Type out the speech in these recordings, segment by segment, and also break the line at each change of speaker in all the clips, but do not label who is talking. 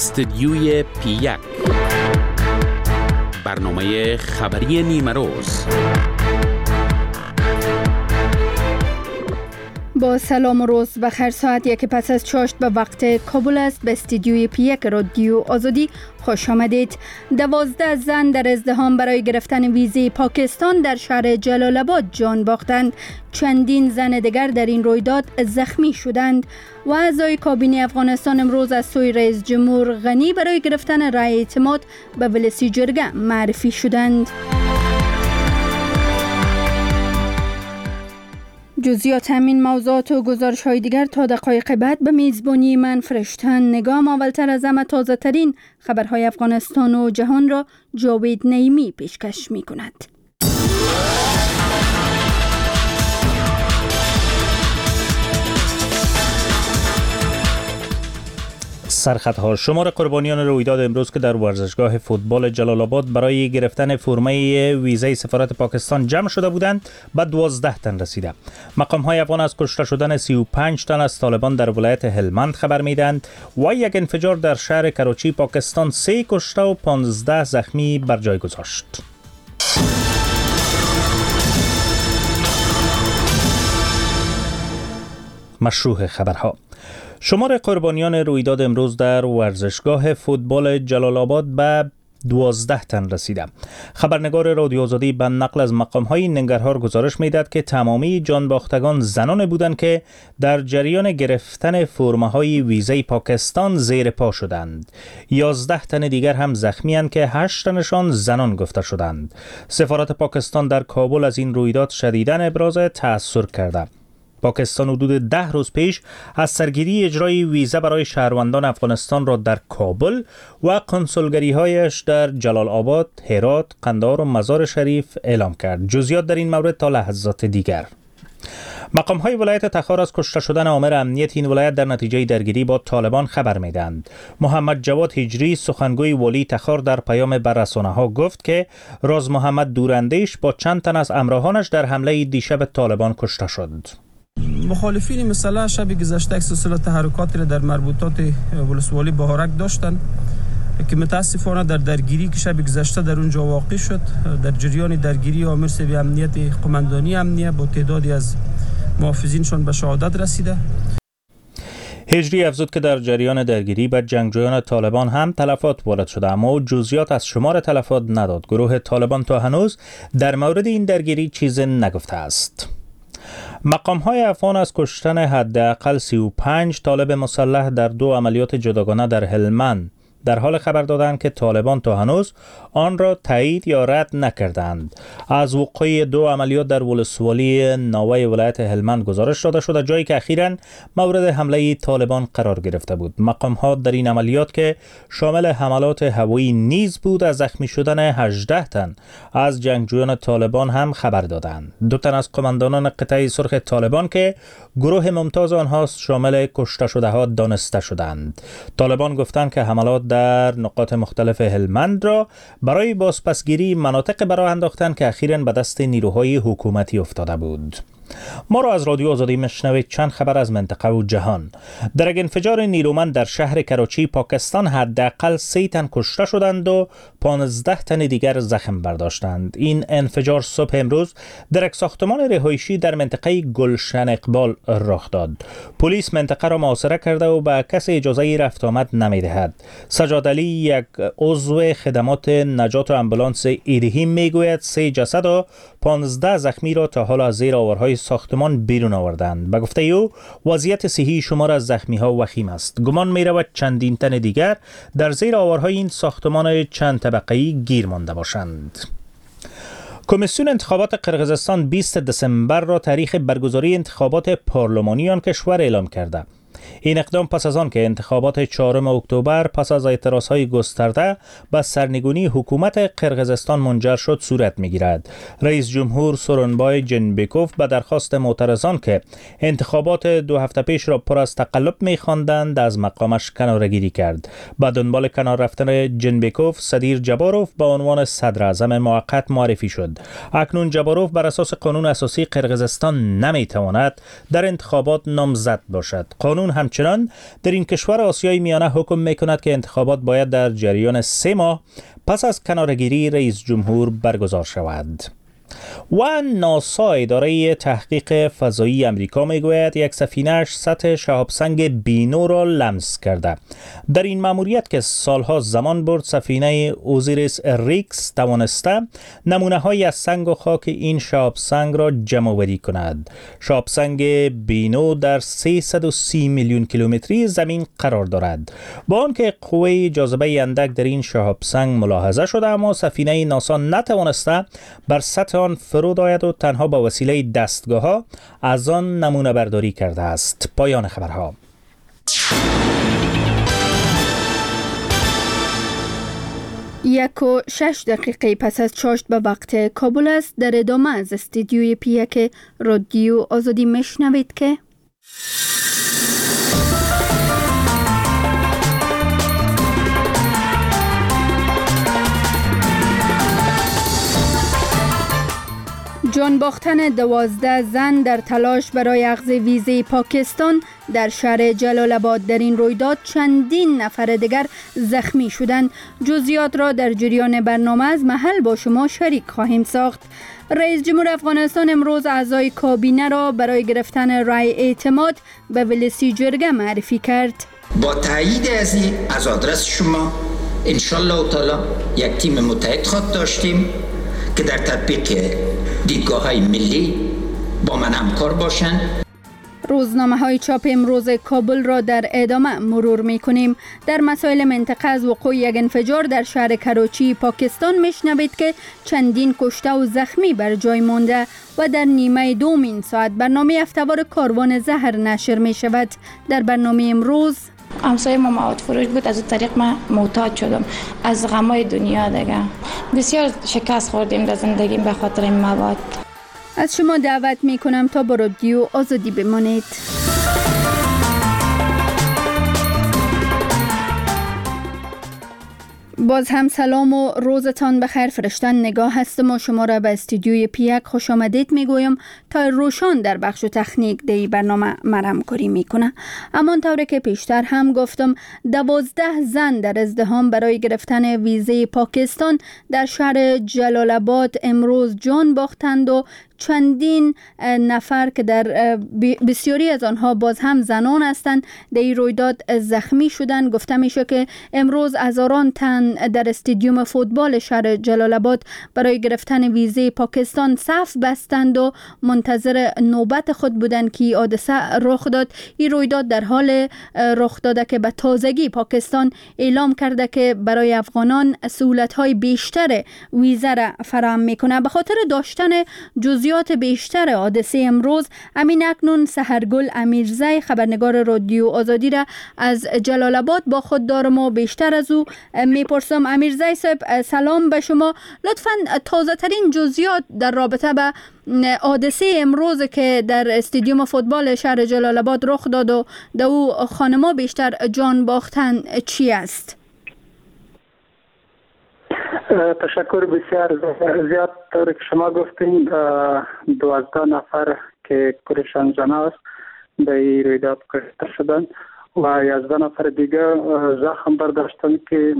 استدیوی پی1 برنامه خبری نیمروز.
با سلام و روز بخیر. ساعت یک پس از چاشت به وقت کابل است. به استدیوی پی1 رادیو آزادی خوش آمدید. 12 زن در ازدحام برای گرفتن ویزه پاکستان در شهر جلال آباد جان باختند. چندین زن دیگر در این رویداد زخمی شدند و اعضای کابینه افغانستان امروز از سوی رئیس جمهور غنی برای گرفتن رای اعتماد به ولسی جرگه معرفی شدند. جزئیات همین موضوعات و گزارش های دیگر تا دقایق بعد به میزبانی من فرشتن. نگام اولتر از همه تازه ترین خبرهای افغانستان و جهان را جاوید نعیمی پیشکش می کند.
سرخطها: شمار قربانیان رویداد امروز که در ورزشگاه فوتبال جلال آباد برای گرفتن فرمه ویزه سفارت پاکستان جمع شده بودند به 12 تن رسیده. مقام‌های افغان از کشته شدن 35 تن از طالبان در ولایت هلمند خبر میدهند و یک انفجار در شهر کراچی پاکستان 3 کشته و 15 زخمی بر جای گذاشت. مشروع خبرها: شمار قربانیان رویداد امروز در ورزشگاه فوتبال جلال آباد به 12 تن رسیده. خبرنگار رادیو آزادی به نقل از مقام‌های ننگرهار گزارش می‌دهد که تمامی جانباختگان زنان بودند که در جریان گرفتن فرمه‌های ویزه پاکستان زیر پا شدند. 11 تن دیگر هم زخمی اند که 8 تنشان زنان گفته شدند. سفارت پاکستان در کابل از این رویداد شدیداً ابراز تأثیر کرده. پاکستان حدود 10 روز پیش از سرگیری اجرای ویزه برای شهروندان افغانستان را در کابل و کنسولگری‌هایش در جلال آباد، هرات، قندهار و مزار شریف اعلام کرد. جزئیات در این مورد تا لحظات دیگر. مقام‌های ولایت تخار از کشته شدن آمر امنیت این ولایت در نتیجه درگیری با طالبان خبر می‌دهند. محمد جواد هجری سخنگوی والی تخار در پیام بر رسانه‌ها گفت که راز محمد دوراندیش با چند تن از همراهانش در حمله دیشب طالبان کشته شد.
مخالفین مسلح شب گذشته یک سلسله تحرکاتی را در مربوطات ولسوالی بهارک داشتند که متاسفانه در درگیری که شب گذشته در اونجا واقع شد، در جریان درگیری آمر سوی امنیت قماندانی امنیه با تعدادی از محافظینشان به شهادت رسیده.
هجری افزود که در جریان درگیری به جنگجویان طالبان هم تلفات وارد شده، اما جزئیات از شمار تلفات نداد. گروه طالبان تا هنوز در مورد این درگیری چیز نگفته است. مقام‌های افغان از کشتن حداقل 35 طالب مسلح در 2 عملیات جداگانه در هلمند در حال خبر دادند که طالبان تا هنوز آن را تایید یا رد نکردند. از وقوع 2 عملیات در ولسوالی ناوه ولایت هلمند گزارش داده شده، جایی که اخیراً مورد حمله طالبان قرار گرفته بود. مقام‌ها در این عملیات که شامل حملات هوایی نیز بود از زخمی شدن 18 تن از جنگجویان طالبان هم خبر دادند. 2 تن از قماندانان قطعه سرخ طالبان که گروه ممتاز آنها شامل کشته شده ها دانسته شدند. طالبان گفتند که حملات در نقاط مختلف هلمند را برای بازپسگیری مناطق برای انداختن که اخیراً به دست نیروهای حکومتی افتاده بود. ما را از رادیو آزادی مشنوید. چند خبر از منطقه و جهان. در یک انفجار نیرومند در شهر کراچی پاکستان حداقل 3 تن کشته شدند و 15 تن دیگر زخم برداشتند. این انفجار صبح امروز در یک ساختمان رهایشی در منطقه گلشن اقبال رخ داد. پلیس منطقه را محاصره کرده و به کسی اجازه رفت آمد نمی‌دهد. سجاد علی، یک عضو خدمات نجات و آمبولانس ایدهیم، میگوید 3 جسد و 15 زخمی را تا حالا از زیر آورهای ساختمان بیرون آوردند. به گفته او وضعیت صحی شمار از زخمی ها وخیم است. گمان می رود چندین تن دیگر در زیر آورهای این ساختمان چند طبقه‌ای گیر مانده باشند. کمیسیون انتخابات قرقیزستان 20 دسامبر را تاریخ برگزاری انتخابات پارلمانی آن کشور اعلام کرده. این اقدام پس از آن که انتخابات 4 اکتبر پس از اعتراضهای گسترده به سرنگونی حکومت قرقیزستان منجر شد صورت می‌گیرد. رئیس جمهور سورونبای جنبکوف به درخواست معترضان که انتخابات 2 هفته پیش را پر از تقلب می‌خواندند از مقامش کناره‌گیری کرد. به دنبال کنار رفتن جنبکوف، صدیر جباروف به عنوان صدر اعظم موقت معرفی شد. اکنون جباروف بر اساس قانون اساسی قرقیزستان نمی‌تواند در انتخابات نامزد باشد. قانون قانون همچنان در این کشور آسیای میانه حکم میکند که انتخابات باید در جریان 3 ماه پس از کناره‌گیری رئیس جمهور برگزار شود. و ناسا اداره تحقیق فضایی امریکا میگوید یک سفینه‌اش سطح شهابسنگ بینو را لمس کرده. در این مأموریت که سالها زمان برد، سفینه اوزیریس ریکس توانسته نمونه‌های از سنگ و خاک این شهابسنگ را جمع‌آوری کند. شهابسنگ بینو در 330 میلیون کیلومتری زمین قرار دارد. با آنکه قوه جاذبه اندک در این شهابسنگ ملاحظه شده، اما سفینه ناسا نتوانسته بر سطح آن فرود آید و تنها با وسیله دستگاه‌ها از آن نمونه برداری کرده است. پایان خبرها.
1:06 پس از چاشت به وقت کابل است. در ادامه از استودیوی پیک رادیو آزادی میشنوید که جان باختن 12 زن در تلاش برای اخذ ویزه پاکستان در شهر جلال آباد. در این رویداد چندین نفر دیگر زخمی شدند. جزئیات را در جریان برنامه از محل با شما شریک خواهیم ساخت. رئیس جمهور افغانستان امروز اعضای کابینه را برای گرفتن رای اعتماد به ولسی جرگه معرفی کرد.
با تایید از آدرس شما انشالله تعالی یک تیم متحد خواهد داشتیم که در تطبیق دیدگاه‌های ملی با من همکار باشند.
روزنامه‌های چاپ امروز کابل را در ادامه مرور می‌کنیم. در مسائل منطقه از وقوع یک انفجار در شهر کراچی پاکستان میشنوید که چندین کشته و زخمی بر جای مانده و در نیمه دوم این ساعت برنامه هفته‌وار کاروان زهر نشر می‌شود. در برنامه امروز
همسایه ما مواد فروش بود، از اون طریق من معتاد شدم از غمای دنیا دیگه. بسیار شکست خوردیم در زندگیم به خاطر این مواد.
از شما دعوت می کنم تا با رادیو آزادی بمانید. باز هم سلام و روزتان بخیر. فرشتن نگاه هستم و شما را به استودیوی پیک خوش آمدید میگویم تا روشان در بخش تکنیک دی برنامه مرمکاری میکنه. اما طوری که پیشتر هم گفتم 12 زن در ازدحام برای گرفتن ویزه پاکستان در شهر جلال آباد امروز جان باختند و چندین نفر که در بسیاری از آنها باز هم زنان هستند در این رویداد زخمی شدند. گفته میشه که امروز هزاران تن در استادیوم فوتبال شهر جلال آباد برای گرفتن ویزه پاکستان صف بستند و منتظر نوبت خود بودند که حادثه رخ داد. این رویداد در حال رخ داده که به تازگی پاکستان اعلام کرده که برای افغانان سهولت‌های بیشتر ویزه را فراهم میکنه. به خاطر داشتن جزئیات بیشتر حادثه امروز امین اکنون سحرگل امیرزی خبرنگار رادیو آزادی را از جلال آباد با خود دارم و بیشتر از او میپرسم. امیرزی صاحب سلام به شما. لطفاً تازه ترین جزئیات در رابطه به حادثه امروز که در استادیوم فوتبال شهر جلال آباد رخ داد و در او خانما بیشتر جان باختن چی است؟
تشکر بسیار زیاد. طوری که شما گفتین 12 نفر که کورشان زن است در این رویداد کشته شدند و 11 نفر دیگه زخم برداشتند که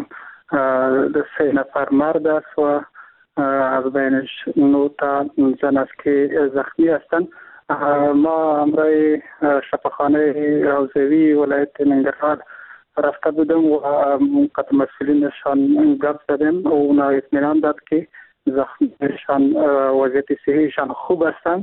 3 نفر مرد است و از بینش 9 تا زن است که زخمی هستند. ما همراه شفاخانه حوزوی ولایت ننگرهار رفته بودم و قطع مسئولینشان گپ زدیم و اونا اطمینان داد که زخمیشان وضعیت صحیشان خوب هستند،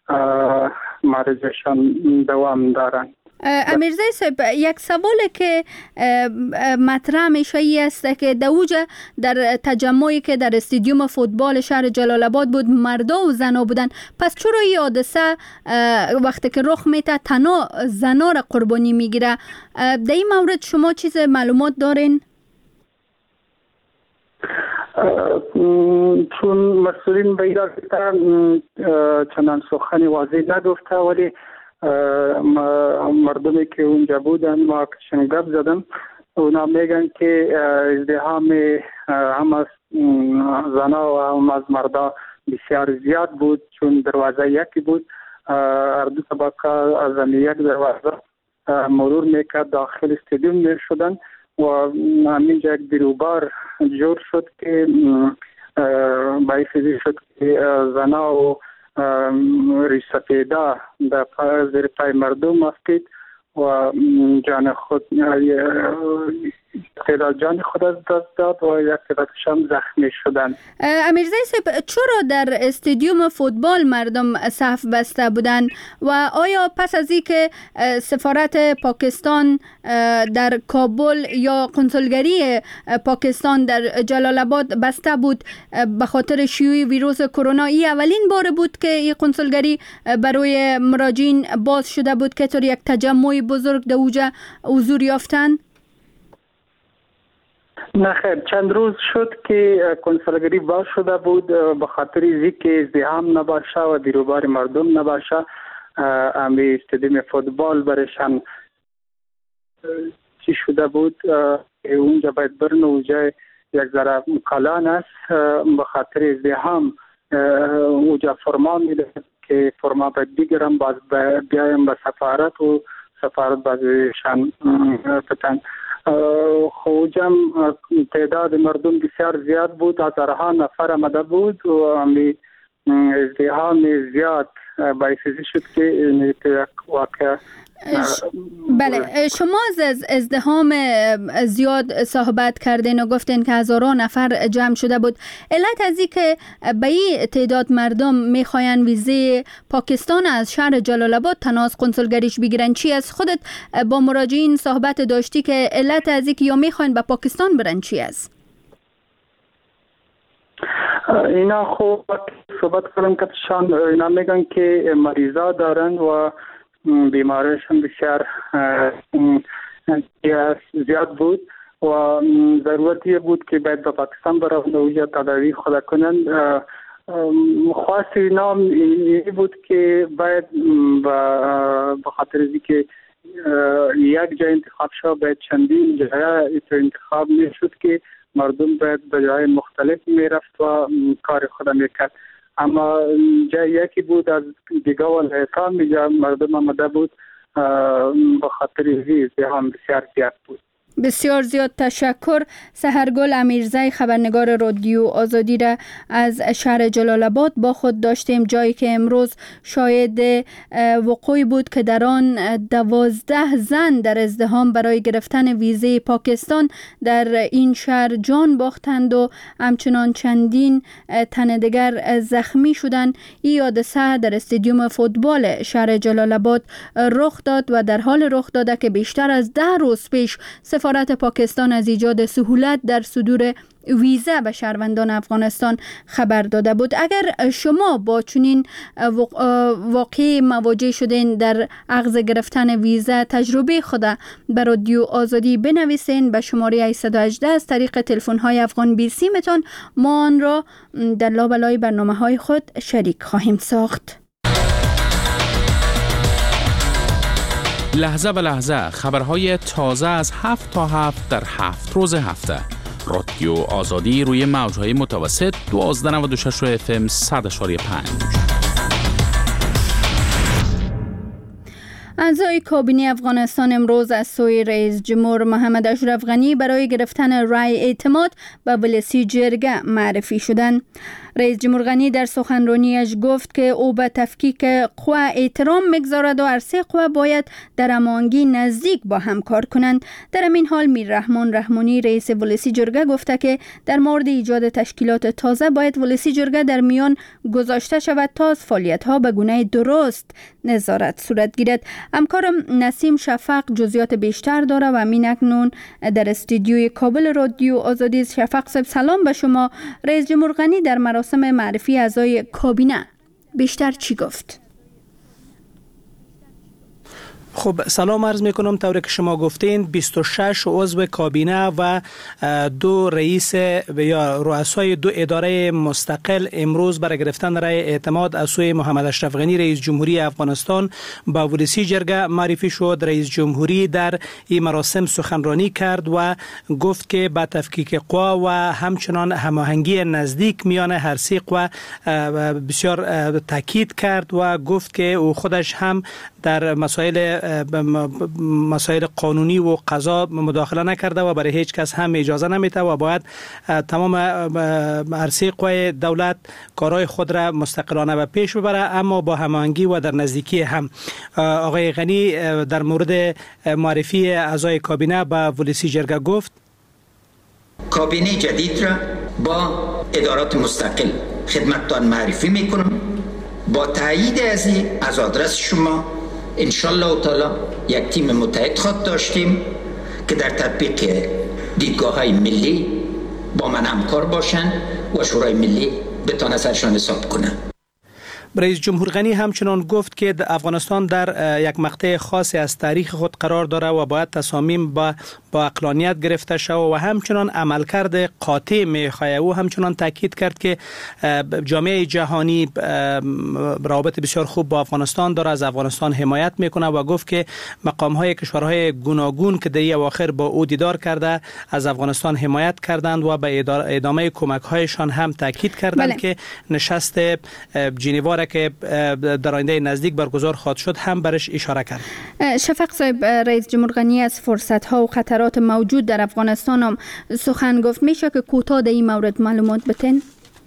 مریضشان دوام دارند.
امیرزی صاحب یک سوالی که مطرح میشه ای است که در تجمعی که در استادیوم فوتبال شهر جلال آباد بود مردا و زنا بودن، پس چرا این حادثه وقتی که رخ میته تنها زنا را قربانی میگیره؟ در این مورد شما چیز معلومات دارین؟
چون مسئولین به ایران چنان سخنی واضح نگفته، ولی مردمی که اونجا بودن ما کشن گپ زدم اونا میگن که ازدحام هم از زنا و هم از مردا بسیار زیاد بود، چون دروازه یکی بود، هر دو طبقه از یک دروازه مرور میکرد داخل استادیوم میشدن و همینجا یک بیروبار جور شد که باعث شد که زنا و ریش سفیده در زیر پای مردم افتید و جان خود جان خود از دست داد و یک تعدادش هم زخمی شدند.
امیرزای صاحب، چرا در استادیوم فوتبال مردم صف بسته بودند و آیا پس از اینکه سفارت پاکستان در کابل یا کنسولگری پاکستان در جلال آباد بسته بود به خاطر شیوع ویروس کرونا، این اولین بار بود که این کنسولگری برای مراجعین باز شده بود که طور یک تجمع بزرگ در اوجه حضور یافتند؟
نه خیر، چند روز شد که کنسولگری باز شده بود به خاطر اینکه ازدحام نباشه و بیروبار مردم نباشه. امی استادیوم فوتبال برشان چی شده بود اونجا باید برن اونجا یک ذره کلان است به خاطر ازدحام اونجا فرما میده که فرما باید بگیرم باز بیایم به سفارت و سفارت بازشان بتن. خوجم تعداد مردم بسیار زیاد بود، هزارها نفر آمده بود و همی ازدحام زیاد باعث شد که یک واقع.
بله، شما از ازدحام زیاد صحبت کردین و گفتین که هزاران نفر جمع شده بود. علت از این که به این تعداد مردم میخواین ویزه پاکستان از شهر جلال آباد تناس کنسولگریش بگیرن چی است؟ خودت با مراجعین صحبت داشتی که علت از این که یا میخواین به پاکستان برن چی است؟
اینا خوب صحبت کردن که اینا میگن که مریضا دارن و بیماریشون بسیار زیاد بود و ضرورتی بود که باید به پاکستان برن و یا تداوی خود کنن. خواست اینا این بود که باید به خاطر اینکه یک جای انتخاب شد باید چندین جای انتخاب میشد که مردم باید به جای مختلف میرفت و کار خود میکرد. اما جای یکی بود از دیگه ولایت‌ها میجا مردم آمده بود به خاطر ازدحام بسیار زیاد بود.
بسیار زیاد تشکر. سحرگل امیرزای خبرنگار رادیو آزادی را از شهر جلال آباد با خود داشتیم، جایی که امروز شاهد وقوعی بود که در آن 12 زن در ازدحام برای گرفتن ویزه پاکستان در این شهر جان باختند و همچنان چندین تن دیگر زخمی شدند. این حادثه در استادیوم فوتبال شهر جلال آباد رخ داد و در حال رخ داده که بیشتر از 10 روز پیش سفارت پاکستان از ایجاد سهولت در صدور ویزه به شهروندان افغانستان خبر داده بود. اگر شما با چنین واقعی مواجه شدین در اخذ گرفتن ویزه، تجربه خود به رادیو آزادی بنویسین به شماره 818 از طریق تلفن‌های افغان 20 میتون ما آن را در لابلای برنامه‌های خود شریک خواهیم ساخت.
لحظه به لحظه خبرهای تازه از 7 تا 7 در 7 روز هفته. رادیو آزادی روی موجهای متوسط 1296 FM 100.5.
اعضای کابینه افغانستان امروز از سوی رئیس جمهور محمد اشرف غنی برای گرفتن رای اعتماد به ولسی جرگه معرفی شدند. رئیس جمهور غنی در سخنرانیش گفت که او به تفکیک قوا احترام میگذارد و هر سه قوا باید در هماهنگی نزدیک با هم کار کنند. در همین حال میر رحمان رحمانی رئیس ولسی جرگه گفته که در مورد ایجاد تشکیلات تازه باید ولسی جرگه در میان گذاشته شود تا از فعالیت‌ها به گونه درست نظارت صورت گیرد. همکارم نسیم شفق جزئیات بیشتر داره و همین اکنون در استودیوی کابل رادیو آزادی. شفق صاحب سلام به شما. رئیس جمهور غنی در مراسم معرفی اعضای کابینه بیشتر چی گفت؟
خب سلام عرض میکنم. طوری که شما گفتین 26 عضو کابینه و 2 رئیس یا رؤسای 2 اداره مستقل امروز برای گرفتن رای اعتماد از سوی محمد اشرف غنی رئیس جمهوری افغانستان با ولسی جرگه معرفی شد. رئیس جمهوری در این مراسم سخنرانی کرد و گفت که با تفکیک قوا و همچنان هماهنگی نزدیک میان هر سه قوا بسیار تاکید کرد و گفت که او خودش هم در مسائل مسائل قانونی و قضا مداخله نکرده و برای هیچ کس هم اجازه نمیده و باید تمام عرصه قوای دولت کارهای خود را مستقلانه به پیش ببره، اما با هماهنگی و در نزدیکی هم. آقای غنی در مورد معرفی اعضای کابینه به ولسی جرگه گفت
کابینه جدید را با ادارات مستقل خدمتتان معرفی میکنم. با تایید از آدرس شما انشالله تعالی یک تیم متحد خواهد داشتیم که در تطبیق دیدگاه‌های ملی با من همکار باشند و شورای ملی بتونه سرشان حساب کنه.
رئیس جمهور غنی همچنان گفت که افغانستان در یک مقطع خاصی از تاریخ خود قرار داره و باید تصامیم با عقلانیت گرفته شود و همچنان عملکرد قاطع میخواهد. او همچنان تاکید کرد که جامعه جهانی روابط بسیار خوب با افغانستان داره، از افغانستان حمایت میکنه و گفت که مقامهای کشورهای گوناگون که در اواخر با او دیدار کرده از افغانستان حمایت کردند و به ادامه کمک‌هایشان هم تاکید کردند که نشست ژنو که در آینده نزدیک برگزار خواهد شد هم برش اشاره کرد.
شفق صاحب، رئیس جمهور غنی از فرصت‌ها و خطرات موجود در افغانستان هم سخن گفت. میشه که کوتاه در این مورد معلومات بتین؟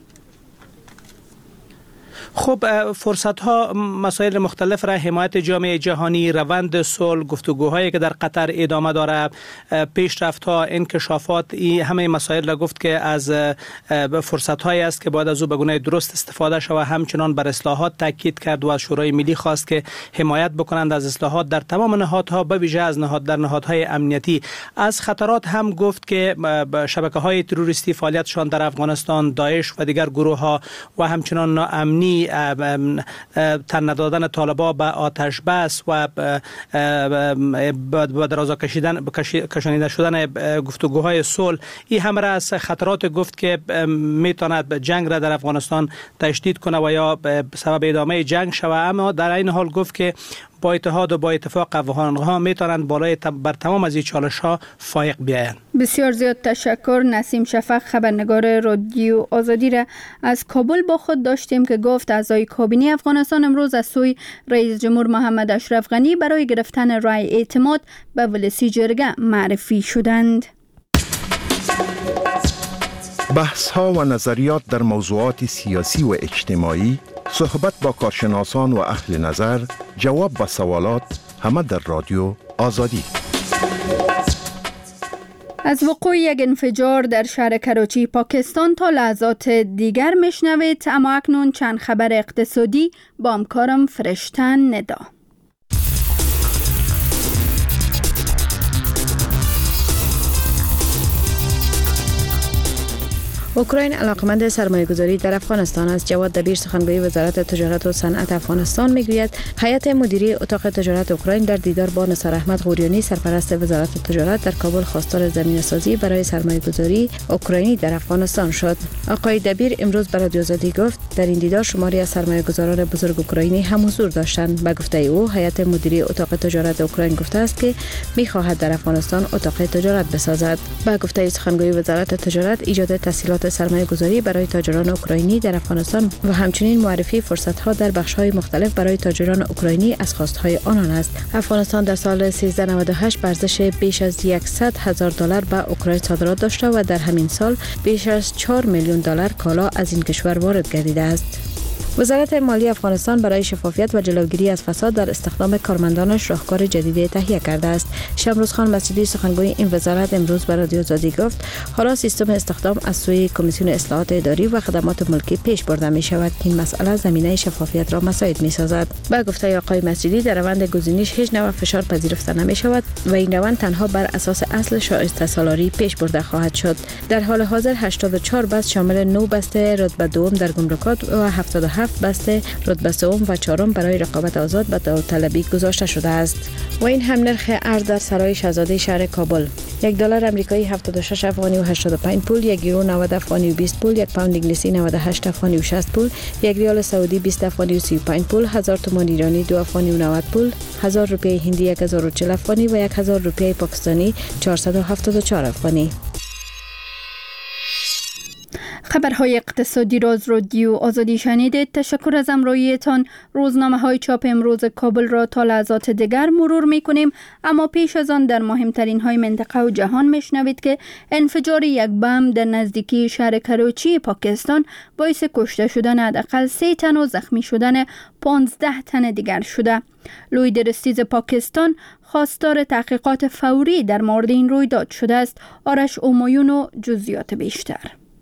خب فرصت‌ها مسائل مختلف را حمایت جامعه جهانی، روند صلح، گفتگوهایی که در قطر ادامه داره، پیشرفت‌ها، انکشافات، این همه مسائل را گفت که از فرصت‌هایی است که باید از او به گونه درست استفاده شود. همچنان بر اصلاحات تاکید کرد و از شورای ملی خواست که حمایت بکنند از اصلاحات در تمام نهادها، به ویژه از نهادهای امنیتی. از خطرات هم گفت که شبکه‌های تروریستی فعالیتشان در افغانستان، داعش و دیگر گروه‌ها و همچنان ناامنی، تن ندادن طالبان به آتش بس و با درازا کشانیده شدن گفتگوهای صلح، این همه را از خطرات گفت که میتواند جنگ را در افغانستان تشدید کنه و یا سبب ادامه جنگ شود. اما در این حال گفت که با اتحاد و با اتفاق افغان‌ها میتونند بالای بر تمام از این چالش‌ها فائق بیایند.
بسیار زیاد تشکر. نسیم شفق، خبرنگار رادیو آزادی را از کابل با خود داشتیم که گفت اعضای کابینه افغانستان امروز از سوی رئیس جمهور محمد اشرف غنی برای گرفتن رای اعتماد به ولسی جرگه معرفی شدند.
بحث‌ها و نظریات در موضوعات سیاسی و اجتماعی، صحبت با کارشناسان و اهل نظر، جواب به سوالات، همه در رادیو آزادی.
از وقوع یک انفجار در شهر کراچی پاکستان تا لحظات دیگر میشنوید، اما اکنون چند خبر اقتصادی با همکارم فرشتن ندا.
اوکراین علاقمند سرمایه‌گذاری در افغانستان است. جواد دبیر سخنگوی وزارت تجارت و صنعت افغانستان میگوید هیئت مدیره اتاق تجارت اوکراین در دیدار با نثار احمد غوریانی سرپرست وزارت تجارت در کابل خواستار زمینه‌سازی برای سرمایه‌گذاری اوکراینی در افغانستان شد. آقای دبیر امروز به رادیو آزادی گفت در این دیدار شماری از سرمایه‌گذاران بزرگ اوکراینی هم حضور داشتند. به گفته او هیئت مدیره اتاق تجارت اوکراین گفته است که می‌خواهد در افغانستان اتاق تجارت بسازد. به گفته سخنگوی وزارت تجارت ایجاد تسهیلات سرمایه‌گذاری برای تاجران اوکراینی در افغانستان و همچنین معرفی فرصت‌ها در بخش‌های مختلف برای تاجران اوکراینی از خواست‌های آنان است. افغانستان در سال 1398 به ارزش بیش از $100,000 به اوکراین صادرات داشته و در همین سال بیش از $4 میلیون کالا از این کشور وارد گردیده است. وزارت مالی افغانستان برای شفافیت و جلوگیری از فساد در استخدام کارمندانش راهکار جدیدی تهیه کرده است. شمروز خان مسجدی سخنگوی این وزارت امروز به رادیو آزادی گفت حالا سیستم استخدام از سوی کمیسیون اصلاحات اداری و خدمات ملکی پیش برده می شود که این مسئله زمینه شفافیت را مساعد می سازد. به گفته آقای مسجدی در روند گزینش هیچ نوع فشار پذیرفته نمی شود و این روند تنها بر اساس اصل شایسته سالاری پیش برده خواهد شد. در حال حاضر 84 بست شامل 9 بست رتبه دوم در گمرکات و 77 بسته رتبه سوم و چهارم برای رقابت آزاد به داوطلبی گذاشته شده است. و این هم نرخ ارز در سرای شاهزاده شهر کابل: $1 آمریکایی 76 افغانی و 85 پول، 1 یورو 90 افغانی و 20 پول، 1 پوند انگلیسی 98 افغانی و 60 پول، 1 ریال سعودی 20 افغانی و 35 پول، 1000 تومان ایرانی 2 افغانی و 90 پول، 1000 روپیه هندی 1040 افغانی و 1000 روپیه پاکستانی 474 افغانی.
خبرهای اقتصادی را از رادیو آزادی شنیدید. تشکر از همراهیتان. روزنامه های چاپ امروز کابل را تا لحظات دیگر مرور می کنیم، اما پیش از آن در مهمترین های منطقه و جهان می شنوید که انفجار یک بم در نزدیکی شهر کراچی پاکستان باعث کشته شدن حداقل 3 تن و زخمی شدن 15 تن دیگر شده. لوی درستیز پاکستان خواستار تحقیقات فوری در مورد این رویداد شده است. آرش اومایون و جزئیات بیشتر.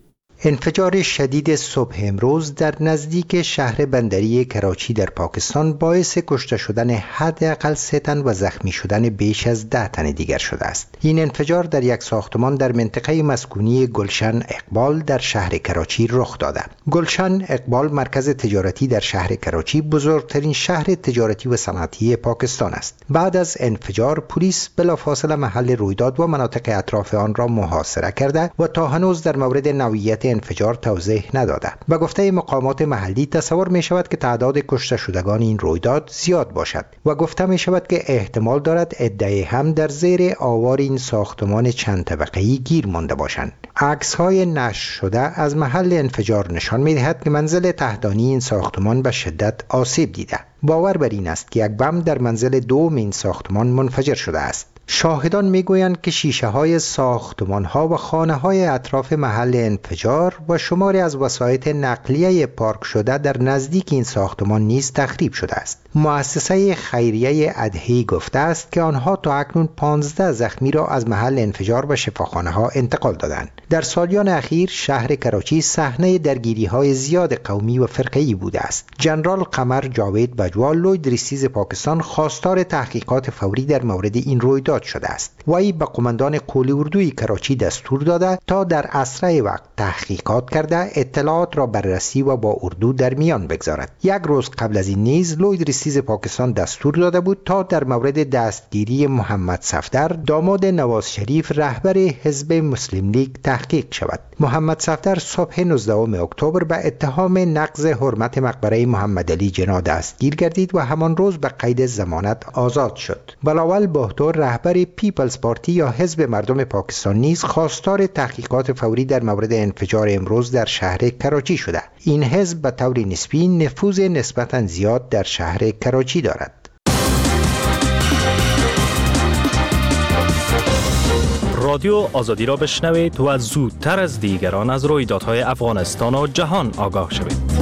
انفجار شدید صبح امروز در نزدیک شهر بندری کراچی در پاکستان باعث کشته شدن حداقل 3 تن و زخمی شدن بیش از 10 تن دیگر شده است. این انفجار در یک ساختمان در منطقه مسکونی گلشن اقبال در شهر کراچی رخ داده. گلشن اقبال مرکز تجارتی در شهر کراچی، بزرگترین شهر تجارتی و صنعتی پاکستان است. بعد از انفجار پلیس بلافاصله محل رویداد و مناطق اطراف آن را محاصره کرده و تا هنوز در مورد نوعیت انفجار توضیح نداده. به گفته مقامات محلی تصور می شود که تعداد کشته شدگان این رویداد زیاد باشد و گفته می شود که احتمال دارد عده‌ای هم در زیر آوار این ساختمان چند طبقه‌ای گیر مانده باشند. عکس‌های نشر شده از محل انفجار نشان می دهد که منزل تحتانی این ساختمان به شدت آسیب دیده. باور بر این است که یک بم در منزل دوم این ساختمان منفجر شده است. شاهدان میگویند که شیشه‌های ساختمان‌ها و خانه‌های اطراف محل انفجار و شماری از وسایط نقلیه پارک شده در نزدیک این ساختمان نیز تخریب شده است. مؤسسه خیریه ادهی گفته است که آنها تا اکنون 15 زخمی را از محل انفجار به شفاخانه‌ها انتقال دادند. در سالیان اخیر شهر کراچی صحنه درگیری‌های زیاد قومی و فرقه‌ای بوده است. جنرال قمر جاوید بجوا لوی درستیز پاکستان خواستار تحقیقات فوری در مورد این رویداد شده است. وی به قماندان قولی اردوی کراچی دستور داده تا در اسرع وقت تحقیقات کرده اطلاعات را بررسی و با اردو در میان بگذارد. یک روز قبل از این نیز لوی درستیز پاکستان دستور داده بود تا در مورد دستگیری محمد صفدر داماد نواز شریف رهبر حزب مسلم لیگ تحقیق شود. محمد صفدر صبح 19 اکتبر به اتهام نقض حرمت مقبره محمد علی جنا دستگیر گردید و همان روز به قید ضمانت آزاد شد. بلاول بهتر رهبر پیپلز پارتی یا حزب مردم پاکستان نیز خواستار تحقیقات فوری در مورد انفجار امروز در شهر کراچی شده. این حزب به طور نسبی نفوذ نسبتاً زیاد در شهر کراچی دارد.
رادیو آزادی را بشنوید و زودتر از دیگران از رویدادهای افغانستان و جهان آگاه شوید.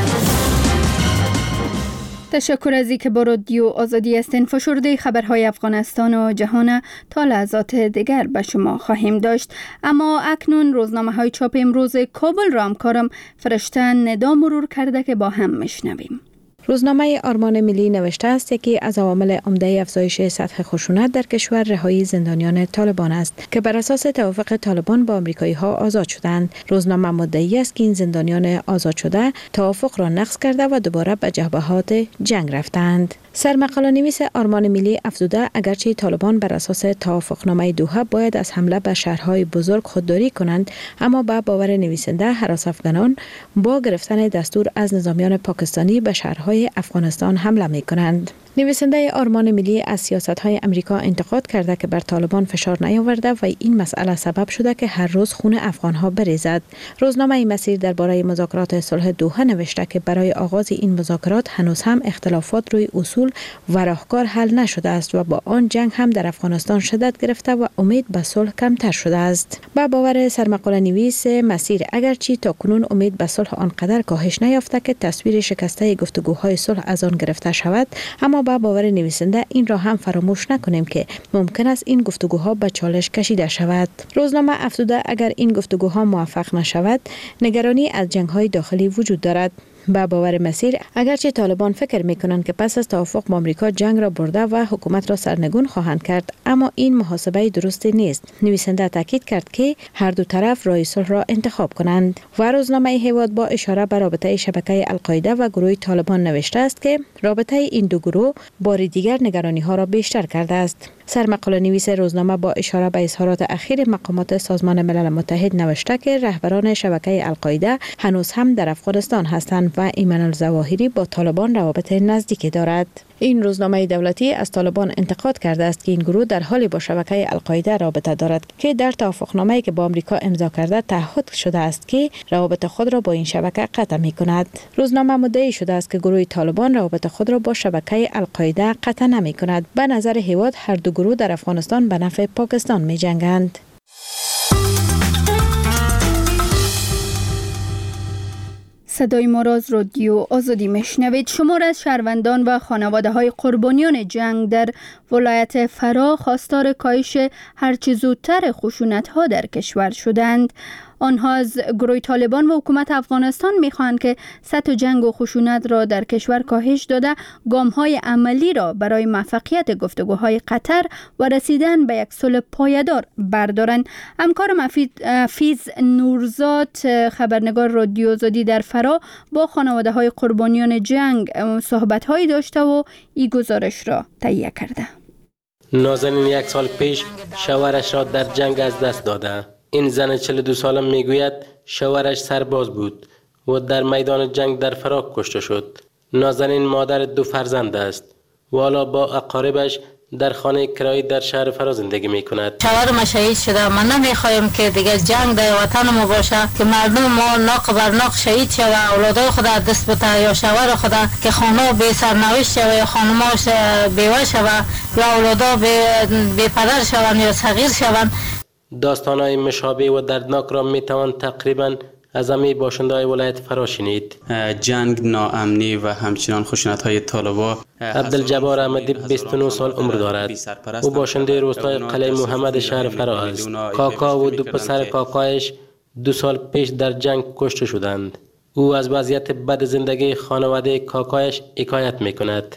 تشکر از اینکه با رادیو آزادی هستین. فشرده خبرهای افغانستان و جهان تا لحظات دیگر به شما خواهیم داشت، اما اکنون روزنامه های چاپ امروز کابل را همکارم فرشته ندا مرور کرده که با هم میشنویم.
روزنامه آرمان ملی نوشته است یکی از عوامل عمده افزایش سطح خشونت در کشور رهایی زندانیان طالبان است که بر اساس توافق طالبان با آمریکایی ها آزاد شدند. روزنامه مدعی است که این زندانیان آزاد شده توافق را نقض کرده و دوباره به جبهات جنگ رفتند. سرمقاله نویس آرمان ملی افزوده اگرچه طالبان بر اساس توافقنامه دوحه باید از حمله به شهرهای بزرگ خودداری کنند، اما با باور نویسنده هراس افغانان با گرفتن دستور از نظامیان پاکستانی به شهرهای افغانستان حمله می کنند. نویسنده آرمان ملی از سیاست‌های امریکا انتقاد کرده که بر طالبان فشار نیاورده و این مسئله سبب شده که هر روز خون افغان‌ها بریزد. روزنامه مسیر درباره مذاکرات صلح دوحه نوشته که برای آغاز این مذاکرات هنوز هم اختلافات روی اصول و راهکار حل نشده است و با آن جنگ هم در افغانستان شدت گرفته و امید به صلح کمتر شده است. با باور سرمقاله نویس مسیر اگرچه تاکنون امید به صلح آنقدر کاهش نیافته که تصویر شکسته گفتگوهای صلح از آن گرفته شود، اما با باور نویسنده این را هم فراموش نکنیم که ممکن است این گفتگوها به چالش کشیده شود. روزنامه افزوده اگر این گفتگوها موفق نشود نگرانی از جنگ‌های داخلی وجود دارد. با باور مسیر اگرچه طالبان فکر میکنند که پس از توافق با آمریکا جنگ را برده و حکومت را سرنگون خواهند کرد، اما این محاسبه درستی نیست. نویسنده تاکید کرد که هر دو طرف راه صلح را انتخاب کنند. و روزنامه هیواد با اشاره به رابطه شبکه القاعده و گروه طالبان نوشته است که رابطه این دو گروه بار دیگر نگرانی ها را بیشتر کرده است. سرمقاله نویس روزنامه با اشاره به اظهارات اخیر مقامات سازمان ملل متحد نوشته که رهبران شبکه القاعده هنوز هم در افغانستان هستند و ایمن الظواهری با طالبان روابط نزدیکی دارد. این روزنامه دولتی از طالبان انتقاد کرده است که این گروه در حالی با شبکه القاعده رابطه دارد که در توافقنامه‌ای که با آمریکا امضا کرده تعهد شده است که روابط خود را با این شبکه قطع می‌کند. روزنامه مدعی شده است که گروه طالبان روابط خود را با شبکه القاعده قطع نمی‌کند. به نظر هیواد هر دو گروه در افغانستان به نفع پاکستان می‌جنگند.
صدای ما را از رادیو آزادی میشنوید. شمار از شهروندان و خانواده های قربانیان جنگ در ولایت فرا خواستار کاهش هرچه زودتر خشونت ها در کشور شدند. آنها از گروه طالبان و حکومت افغانستان میخواهند که سطح جنگ و خشونت را در کشور کاهش داده گام های عملی را برای موفقیت گفتگوهای قطر و رسیدن به یک صلح پایدار بردارند. همکار فیض نورزاد خبرنگار رادیو آزادی در فرا با خانواده های قربانیان جنگ صحبت هایی داشته و این گزارش را تهیه کرده.
نازنین 1 سال پیش شوهرش را در جنگ از دست داده. این زن 42 ساله میگوید شوهرش سرباز بود و در میدان جنگ در فرا کشته شد. نازنین مادر 2 فرزند است و حالا با اقاربش در خانه کرایی در شهر فرا زندگی میکند.
شوهرم شهید شده. من نمیخوایم که دیگه جنگ در وطن ما باشه که مردم ما ناق بر ناق شهید شوه، اولادای خود دست بته یا شوهر خود که خانه بی سرنوشت شوه یا خانماش بیوه شوه یا اولادا بی پدر شوند یا صغیر شوند.
داستان‌های مشابه و دردناک را میتوان تقریباً از همه باشنده‌های ولایت فرا شنید.
جنگ، ناامنی و همچنان خشونت‌های طالبان.
عبدالجبار احمدی 29 سال عمر دارد. او باشنده روستای قلعه محمد شهر فرا است. کاکا و 2 پسر کاکایش 2 سال پیش در جنگ کشته شدند. او از وضعیت بد زندگی خانواده کاکایش حکایت میکند.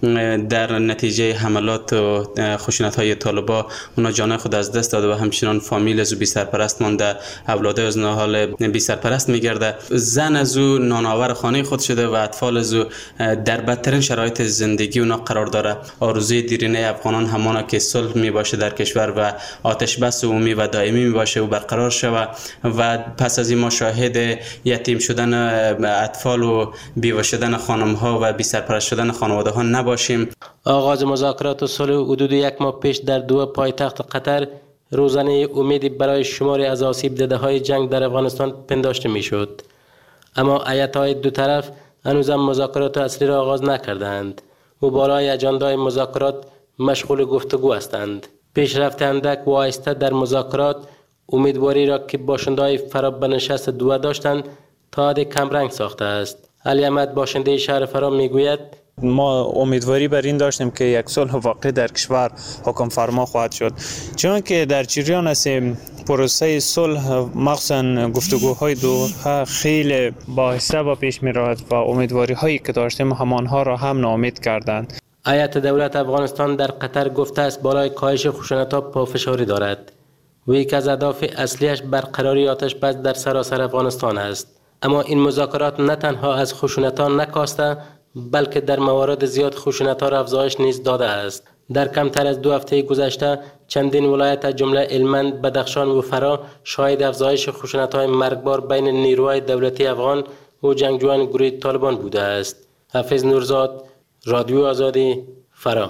در نتیجه حملات و خشونت‌های طالبان اونا جان خود از دست داده و همچنان فامیل از او بی سرپرست مانده، اولادای از حال بی سرپرست میگرده. زن از او نانآور خانه خود شده و اطفال از او در بدترین شرایط زندگی اونا قرار داره. آرزوی دیرینه افغانان همانا که صلح می باشه در کشور و آتش بس عمومی و دائمی می باشه و برقرار شود و پس از این ما شاهد یتیم شدن اطفال و بیوه شدن خانم‌ها و بی سرپرست شدن خانواده‌ها نباشیم.
آغاز مذاکرات صلح حدود 1 ماه پیش در 2 پایتخت قطر روزنه امیدی برای شماری از آسیب دیده‌های جنگ در افغانستان پنداشته میشد. اما ایت‌های دو طرف هنوزم مذاکرات اصلی را آغاز نکردند و بالای اجندای مذاکرات مشغول گفتگو هستند. پیشرفت اندک و آهسته در مذاکرات امیدواری را که باشنده‌های فرا به نشست دو داشتند تا حد کمرنگ ساخته است. علی احمد باشنده شهر فرا میگوید
ما امیدواری بر این داشتیم که یک صلح واقعی در کشور حکم فرما خواهد شد، چون که در جریان است پروسه صلح مخصوصا گفتگوهای دوحه خیلی باهسته با پیش می رود و امیدواری هایی که داشتیم همانها را هم ناامید کردند.
هیئت دولت افغانستان در قطر گفته است بالای کاهش خشونت‌ها پافشاری دارد و یک از اهداف اصلیش برقراری آتش بس در سراسر افغانستان است. اما این مذاکرات نه تنها از خشونت‌ها نکاسته بلکه در موارد زیاد خشونت‌ها را افزایش نیز داده است. در کمتر از 2 هفته گذشته چندین ولایت از جمله هلمند، بدخشان و فرا شاهد افزایش خشونت‌های مرگبار بین نیروهای دولتی افغان و جنگجویان گروه طالبان بوده است. حافظ نورزاد، رادیو آزادی، فرا.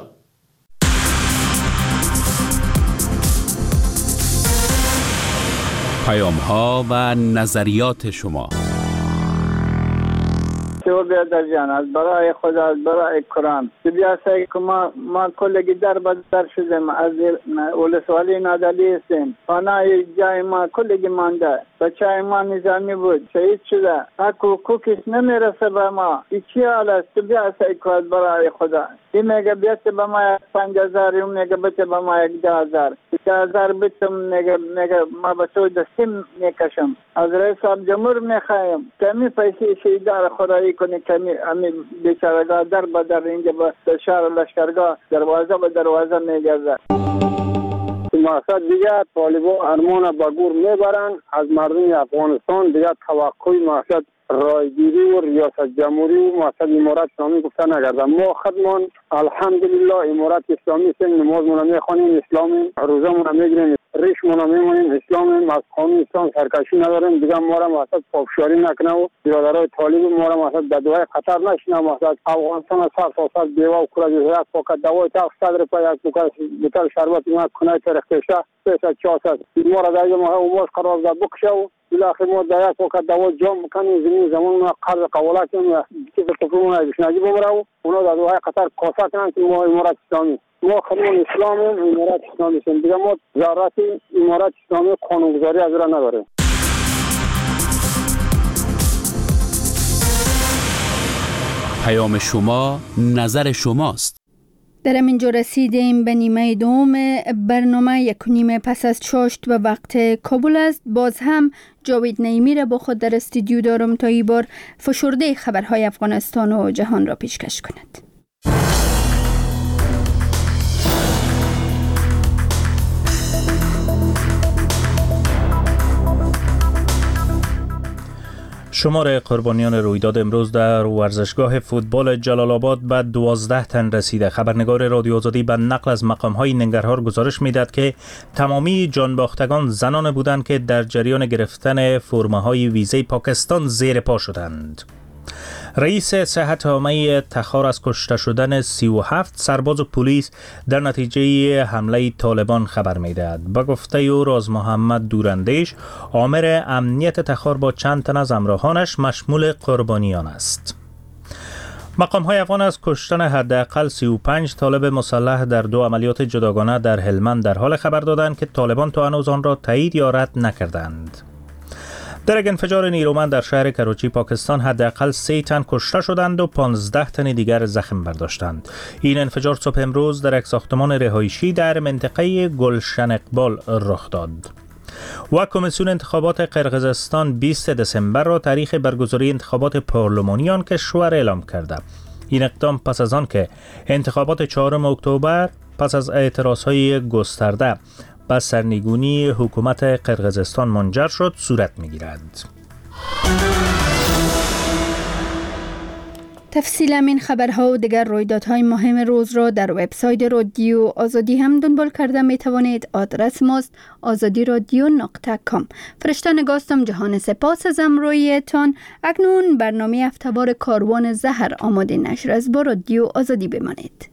پیام‌ها و نظریات شما.
تو بیادر جان از برای خدا، از برای قرآن بیاسته که ما کلگی در بدر شدیم، از ولسوالی نادلی هستیم، پناه جای ما کلگی مانده، بچه ما نظامی بود شهید شده، حقوقش نمیرسه به ما. ای چی حال است؟ تو بیاسته که از برای خدا این میگه بیاسته به ما 5,000، اون میگه بچه به ما 10,000 بچم، میگه ما به تو دستیم میکشم. از رئیس جمهور میخوایم کمی پیسی شهیدار خدایی کنی، کمی امی بیچارگاه در بدر اینجا به شهر لشکرگاه دروازه به دروازه میگرده.
مقصد دیگه طالبان ارمان به گور میبرن از مردم افغانستان، دیگه توقعی مقصد رایگیری و ریاست جمهوری و مقصد امارت اسلامی گفته نگردم. ما خودمان الحمدلله امارت اسلامی هستیم، نماز مون میخوانیم اسلامی، روزه مون میگیریم، ریش مون میمونیم اسلامی، از قانون اسلام سرکشی نداریم. دیگه ما را مقصد پافشاری نکنه و برادرای طالب ما را مقصد در دوای خطر نشینه. مقصد افغانستان سر بیوه و کورا یک پاکت دوای تا 100 روپیه یک بوتل شربت ما کنای ترختشه 300 400 ما را در ما اوماش قرار داد بکشه و بالاخره ما در یک پاکت دوا جام میکنیم. زمان ما قرض قولات که تفهمون نشناجی بمره و اونا در دوای خطر کاسه کنن که ما امارت اسلامی، ما خودمون اسلام امارت اسلامی هستیم. دیگه ما ضرورت امارت اسلامی قانونگذاری از را نداریم.
پیام شما، نظر شماست.
در همینجا رسیدیم به نیمه دوم برنامه. 1:30 پس از چاشت و وقت کابل است. باز هم جاوید نعیمی را با خود در استودیو دارم تا این بار فشرده خبرهای افغانستان و جهان را پیشکش کند.
شمار قربانیان رویداد امروز در ورزشگاه فوتبال جلال آباد به 12 تن رسیده. خبرنگار رادیو آزادی به نقل از مقام‌های ننگرهار گزارش می‌دهد که تمامی جانباختگان زنان بودند که در جریان گرفتن فرمه‌های ویزه پاکستان زیر پا شدند. رئیس صحت عامه تخار از کشته شدن 37 سرباز و پلیس در نتیجه حمله طالبان خبر می‌دهد. با گفته او راز محمد دوراندیش آمر امنیت تخار با چند تن از همراهانش مشمول قربانیان است. مقام‌های افغان از کشتن حداقل 35 طالب مسلح در 2 عملیات جداگانه در هلمند در حال خبر دادند که طالبان تا هنوز آن را تایید یا رد نکردند. در یک انفجار نیرومند در شهر کراچی پاکستان حداقل 3 تن کشته شدند و 15 تن دیگر زخم برداشتند. این انفجار صبح امروز در یک ساختمان رهایشی در منطقه گلشن اقبال رخ داد. و کمیسیون انتخابات قرقیزستان 20 دسامبر را تاریخ برگزاری انتخابات پارلمانی آن کشور اعلام کرده. این اقدام پس از آن که انتخابات 4 اکتبر پس از اعتراضهای گسترده با سرنگونی حکومت قرقیزستان منجر شد صورت می‌گیرد.
تفصیل این خبرها و دیگر رویدادهای مهم روز را در وبسایت رادیو آزادی هم دنبال کرده می توانید. آدرس ماست azadiradio.com. فرشته نگاستم جهان سپاس از امرویتان. اکنون برنامه هفته‌وار کاروان زهر آماده نشر از با رادیو آزادی بمانید.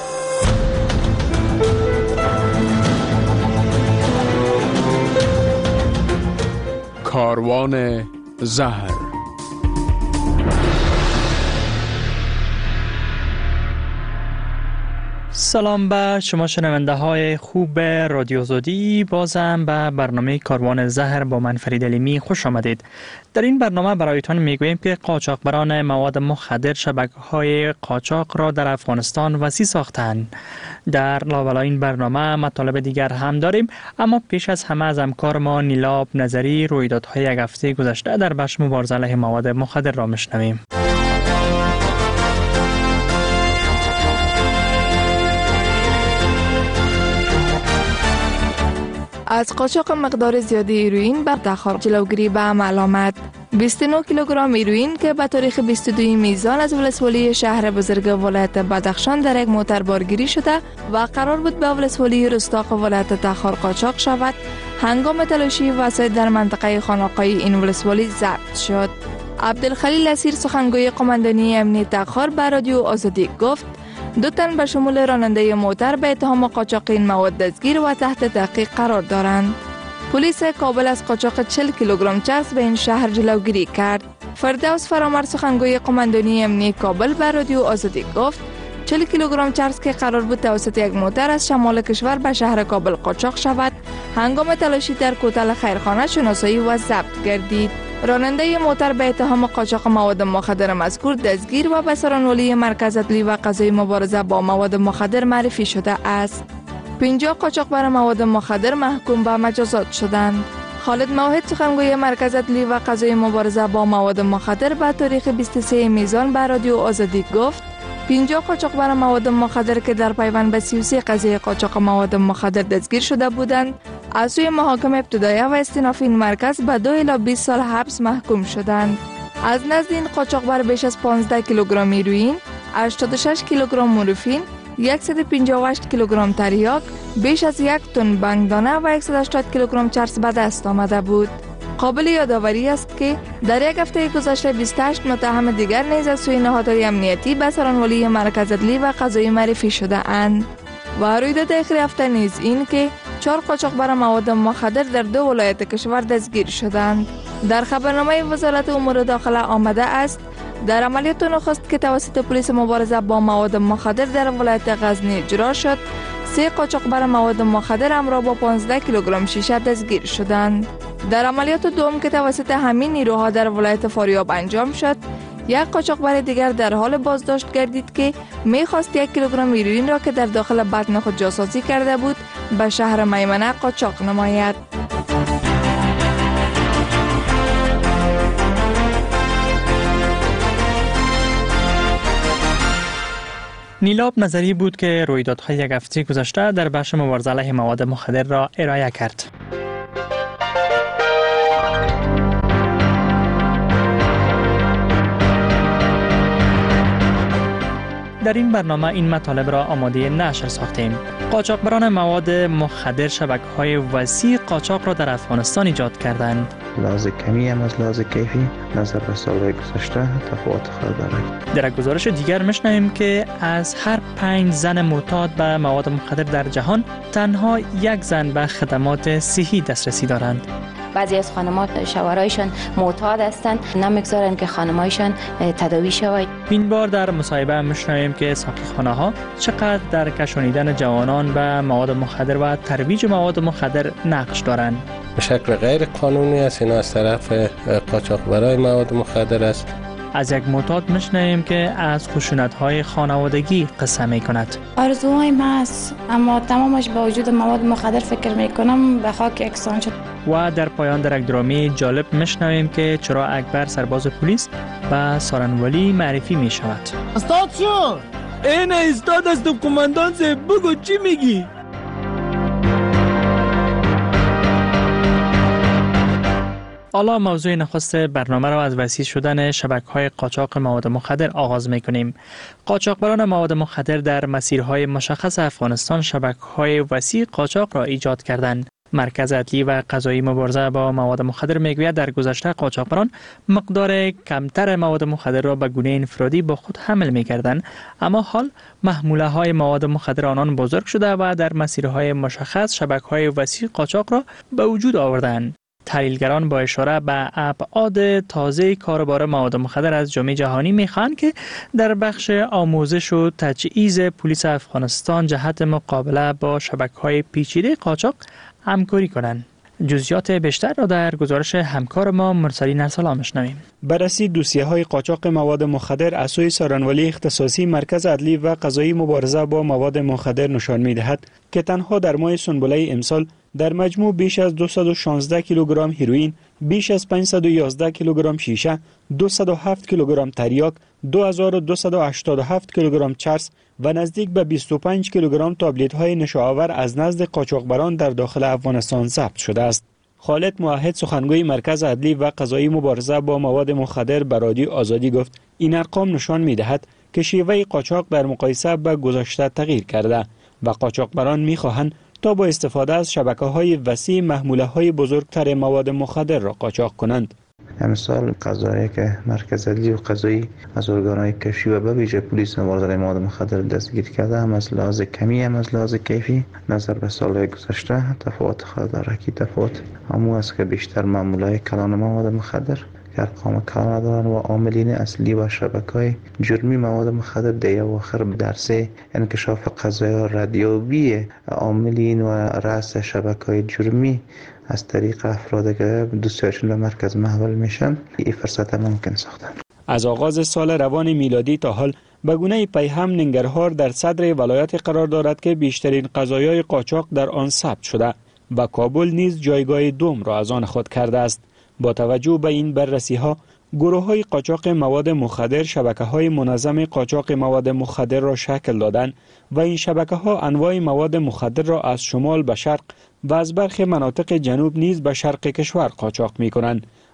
کاروان زهر.
سلام به شما شنونده های خوب رادیو آزادی. بازم به برنامه کاروان زهر با من فرید علیمی خوش آمدید. در این برنامه برایتان میگوییم که قاچاقبران مواد مخدر شبکه‌های قاچاق را در افغانستان وسیع ساختند. در لابلای این برنامه مطالب دیگر هم داریم، اما پیش از همه از همکار ما نیلاب نظری رویدادهای یک هفته گذشته در بخش مبارزه علیه مواد مخدر را میشنویم.
از قاچاق مقدار زیادی هیروئین بر تخار جلوگیری به عمل آمد. 29 کیلوگرم هیروئین که به تاریخ 22 میزان از ولسوالی شهر بزرگ ولایت بدخشان در یک موتر بارگیری شده و قرار بود به ولسوالی رستاق ولایت تخار قاچاق شود، هنگام تلاشی وسایل در منطقه خانقاهی این ولسوالی ضبط شد. عبدالخلیل اسیر سخنگوی قماندانی امنیت تخار به رادیو آزادی گفت 2 تن به شمول راننده موتر به اتهام قاچاق این مواد دستگیر و تحت تحقیق قرار دارند. پلیس کابل از قاچاق 40 کیلوگرم چرس به این شهر جلوگیری کرد. فردوس فرامرد سخنگوی قماندانی امنیت کابل به رادیو آزادی گفت 40 کیلوگرم چرس که قرار بود توسط یک موتر از شمال کشور به شهر کابل قاچاق شود، هنگام تلاشی در کوتل خیرخانه شناسایی و ضبط گردید. راننده موتر به اتهام قاچاق مواد مخدر مذکور دستگیر و به سرانولی مرکز عدلی و قضایی مبارزه با مواد مخدر معرفی شده است. 50 قاچاقبر مواد مخدر محکوم به مجازات شدند. خالد موحد سخنگوی مرکز عدلی و قضایی مبارزه با مواد مخدر به تاریخ 23 میزان به رادیو آزادی گفت 50 قاچاقبر مواد مخدر که در پیوند به 33 قضیه قاچاق مواد مخدر دستگیر شده بودند از سوی محاکم ابتدایی و استیناف این مرکز به 2 الی 20 سال حبس محکوم شدند. از نزد این قاچاقبر بیش از 15 کیلوگرم هیروئین، 86 کیلوگرم مورفین، 158 کیلوگرم تریاک، بیش از 1 تن بنگدانه و 180 کیلوگرم چرس به دست آمده بود. قابل یادآوری است که در یک هفته گذشته 28 متهم دیگر نیز از سوی نهادهای امنیتی به سرانوالی مرکز عدلی و قضایی معرفی شده اند. و رویداد آخر هفته نیز این که 4 قاچاقبر مواد مخدر در 2 ولایت کشور دستگیر شدند. در خبرنامه وزارت امور داخله آمده است در عملیات نخست که توسط پلیس مبارزه با مواد مخدر در ولایت غزنی اجرا شد، 3 قاچاقبر مواد مخدر همراه با 15 کیلوگرم شیشه دستگیر شدند. در عملیات دوم که توسط همین نیروها در ولایت فاریاب انجام شد، 1 قاچاقبر دیگر در حال بازداشت گردید که می‌خواست 1 کیلوگرم هیروئین را که در داخل بطن خود جاسازی کرده بود به شهر میمنه قاچاق نماید.
نیلاب نظری بود که رویدادهای یک هفته گذشته در بخش مبارزه علیه مواد مخدر را ارائه کرد. در این برنامه این مطالب را آماده نشر ساختیم. قاچاقبران مواد مخدر شبکه‌های وسیع قاچاق را در افغانستان ایجاد کردند.
لحاظ کمی هم از لحاظ کیفی نظر به سالهای گذشته تفاوت خود دارد.
در یک گزارش دیگر می‌شنویم که از هر 5 زن معتاد به مواد مخدر در جهان تنها 1 زن به خدمات صحی دسترسی دارند.
بعضی از خانم‌ها شوهرایشان معتاد هستند، نمیگذارن که خانمایشان تداوی شود.
این بار در مصاحبه می‌شنویم که ساقیخانه‌ها چقدر در کشانیدن جوانان به مواد مخدر و ترویج مواد مخدر نقش دارند.
به شکل غیر قانونی است، اینا از طرف قاچاقبرای مواد مخدر است.
از یک معتاد می‌شنویم که از خشونت‌های خانوادگی قصه می‌کند.
آرزوهای من است، اما تمامش با وجود مواد مخدر فکر می‌کنم به خاک یکسان شد.
و در پایان در یک درامی جالب می‌شنویم که چرا اکبر سرباز پلیس به سارنوالی معرفی می‌شود.
استاد شو! این استاد است کماندان صاحب، بگو چی میگی؟
حالا موضوع نخست برنامه را از وسیع شدن شبکه‌های قاچاق مواد مخدر آغاز می‌کنیم. قاچاقبران مواد مخدر در مسیرهای مشخص افغانستان شبکه‌های وسیع قاچاق را ایجاد کردند. مرکز عدلی و قضایی مبارزه با مواد مخدر میگوید در گذشته قاچاقبران مقدار کمتر مواد مخدر را به گونه انفرادی با خود حمل می‌کردند، اما حال محموله‌های مواد مخدر آنان بزرگ شده و در مسیرهای مشخص شبکه‌های وسیع قاچاق را به وجود آوردند. تحلیلگران با اشاره به ابعاد تازه کاروبار مواد مخدر از جامعه جهانی میخواهند که در بخش آموزش و تجهیز پلیس افغانستان جهت مقابله با شبکه‌های پیچیده قاچاق همکاری کنند. جزئیات بیشتر را در گزارش همکار ما مرسلین ارسلان میشنویم.
بررسی دوسیه‌های قاچاق مواد مخدر از سوی سارنوالی اختصاصی مرکز عدلی و قضایی مبارزه با مواد مخدر نشان می‌دهد که تنها در ماه سنبله امسال در مجموع بیش از 216 کیلوگرم هیروئین، بیش از 511 کیلوگرم شیشه، 207 کیلوگرم تریاک، 2287 کیلوگرم چرس و نزدیک به 25 کیلوگرم تابلت‌های نشاآور از نزد قاچاقبران در داخل افغانستان ضبط شده است. خالد موحد سخنگوی مرکز عدلی و قضایی مبارزه با مواد مخدر به رادیو آزادی گفت این ارقام نشان می‌دهد که شیوه قاچاق در مقایسه با گذشته تغییر کرده و قاچاقبران می‌خواهند تا با استفاده از شبکه‌های وسیع محموله‌های بزرگتر مواد مخدر را قاچاق کنند.
امسال قضایی که مرکز عدلی و قضایی از ارگان‌های کشفی و به ویژه پلیس مبارزه مواد مخدر دستگیر کرده هم از لحاظ کمی هم از لحاظ کیفی نظر به سال‌های گذشته تفاوت خود دارد که تفاوت همون است که بیشتر محموله‌های کلان مواد مخدر که ارقام کلان دارند و عاملین اصلی و شبکه‌های جرمی مواد مخدر در اواخر به درسه انکشاف قضایا ردیابی عاملین و رأس شبکه‌های جرمی از طریق افراد که دوستیاشون به مرکز محول میشن این فرصت ممکن ساختن.
از آغاز سال روان میلادی تا حال به گونه پیهم ننگرهار در صدر ولایت قرار دارد که بیشترین قضایای قاچاق در آن ثبت شده و کابل نیز جایگاه دوم را از آن خود کرده است. با توجه به این بررسی‌ها گروه‌های قاچاق مواد مخدر شبکه‌های منظم قاچاق مواد مخدر را شکل دادند و این شبکه‌ها انواع مواد مخدر را از شمال به شرق و از برخی مناطق جنوب نیز به شرق کشور قاچاق می‌کنند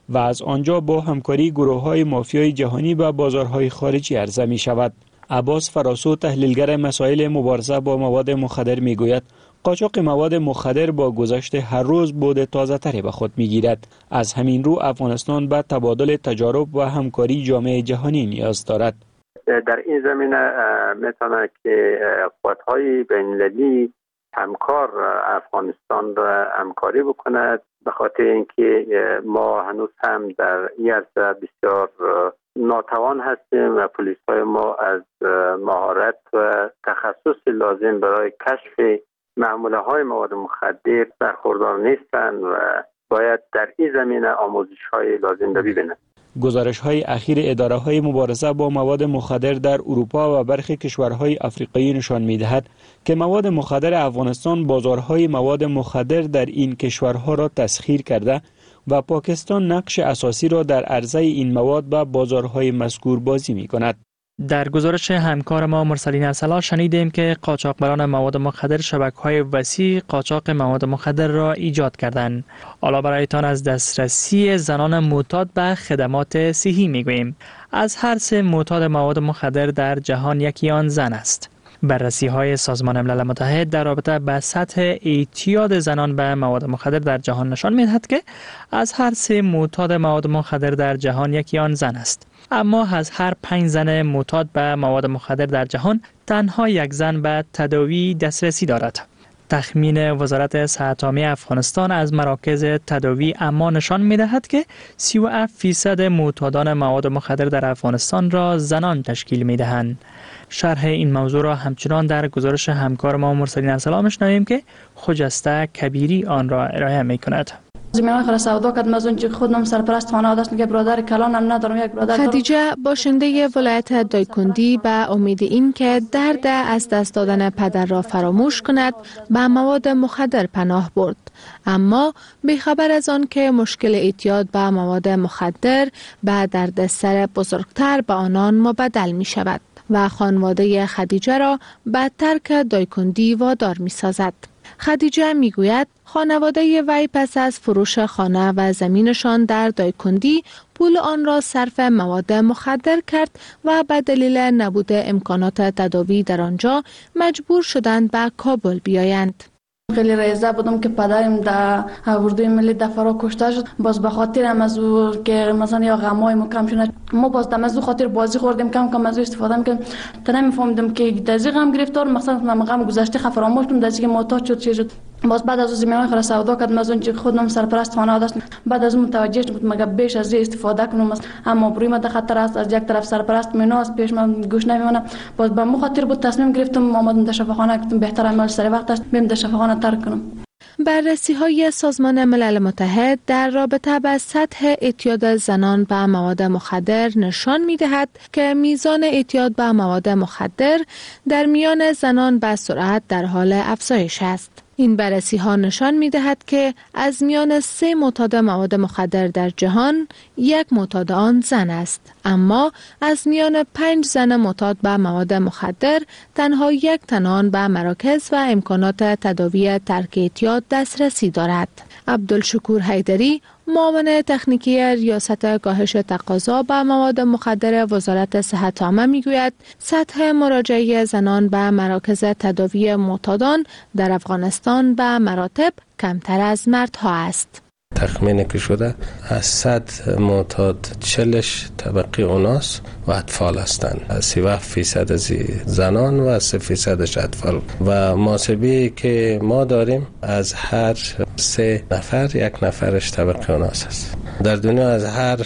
و از آنجا با همکاری گروه‌های مافیای جهانی به بازارهای خارجی عرضه می شود. عباس فراسو، تحلیلگر مسائل مبارزه با مواد مخدر میگوید قاچاق مواد مخدر با گذشت هر روز بود تازه‌تری به خود میگیرد. از همین رو افغانستان به تبادل تجارب و همکاری جامعه جهانی نیاز دارد.
در این زمینه میتونه که قوت‌های بین‌المللی همکار افغانستان را همکاری بکند، به خاطر اینکه ما هنوز هم در این عرصه بسیار ناتوان هستیم و پلیس‌های ما از مهارت و تخصص لازم برای کشف معموله‌های مواد مخدر برخوردار نیستند و باید در این زمینه آموزش‌های لازم را ببینند.
گزارش‌های اخیر اداره‌های مبارزه با مواد مخدر در اروپا و برخی کشورهای آفریقایی نشان می‌دهد که مواد مخدر افغانستان بازارهای مواد مخدر در این کشورها را تسخیر کرده و پاکستان نقش اساسی را در عرضه این مواد به بازارهای مذکور بازی می‌کند.
در گزارش همکار ما مرسلین ارسلا شنیدیم که قاچاقبران مواد مخدر شبکه‌های وسیع قاچاق مواد مخدر را ایجاد کردند. حالا برایتان از دسترسی زنان معتاد به خدمات صحی میگوییم. از هر 3 معتاد مواد مخدر در جهان یکی آن زن است. بررسی‌های سازمان ملل متحد در رابطه با سطح اعتیاد زنان به مواد مخدر در جهان نشان می‌دهد که از هر 3 معتاد مواد مخدر در جهان یکی آن زن است. اما از هر 5 زن معتاد به مواد مخدر در جهان تنها 1 زن به تداوی دسترسی دارد. تخمین وزارت صحت عامه افغانستان از مراکز تداوی اما نشان می‌دهد که 37% معتادان مواد مخدر در افغانستان را زنان تشکیل می‌دهند. شرح این موضوع را همچنان در گزارش همکار ما مرسلین ارسلا می‌شنویم که خجسته کبیری آن را ارائه می‌کند.
زمینای خود سودا کرد مزون که خودم سرپرست خانواده است، میگه برادر کلانم ندارم، یک برادر
خدیجه باشنده ولایت دایکندی به امید این که درد از دست دادن پدر را فراموش کند به مواد مخدر پناه برد، اما بیخبر از آن که مشکل اعتیاد به مواد مخدر به دردسر بزرگتر به آنان مبدل می شود و خانواده خدیجه را به ترک دایکندی وادار می سازد. خدیجه میگوید خانواده وی پس از فروش خانه و زمینشان در دایکندی پول آن را صرف مواد مخدر کرد و به دلیل نبود امکانات تداوی در آنجا مجبور شدند به کابل بیایند.
خیلی رضا بودم که پدرم در اردوی ملی دفاع کشته شد. باز به خاطر او که مثلا یا غمای ما کم شد، ما باز دم از خاطر بازی خوردیم، کم از استفاده می‌کردیم. تا نمی‌فهمیدم که در غم گرفتار مثلا غم گذشته فراموش کنم، در که معتاد شد چه شد. باز بعد از زمینای خلاص سودا کردم از اون که خودم سرپرست خانواده است. بعد از متوجه شدم مگه بیش از استفاده کنم اما بروی ما در خطر است، از یک طرف سرپرست میناست پیش من گوش نمیمونه. باز به مخاطر بود تصمیم گرفتم آمدم در شفاخانه، گفتم بهتر عمل سر وقت است بریم در شفاخانه ترک کنم.
بررسی‌های سازمان ملل متحد در رابطه با سطح اعتیاد زنان به مواد مخدر نشان می‌دهد که میزان اعتیاد به مواد مخدر در میان زنان به سرعت در حال افزایش است. این بررسی‌ها نشان می‌دهد که از میان 3 معتاد مواد مخدر در جهان 1 معتاد آن زن است، اما از میان 5 زن معتاد به مواد مخدر تنها 1 تن آن به مراکز و امکانات تداوی ترک اعتیاد دسترسی دارد. عبدالشکور حیدری، معاون تکنیکی ریاست کاهش تقاضا به مواد مخدر وزارت صحت عامه میگوید سطح مراجعه زنان به مراکز تداوی معتادان در افغانستان به مراتب کمتر از مردها است.
تخمین که شده از 100 معتاد 40 طبقه اوناس و اطفال هستند، 37% از زنان و 3% اطفال و محاسبی که ما داریم از هر 3 نفر 1 نفرش طبقه اوناس است. در دنیا از هر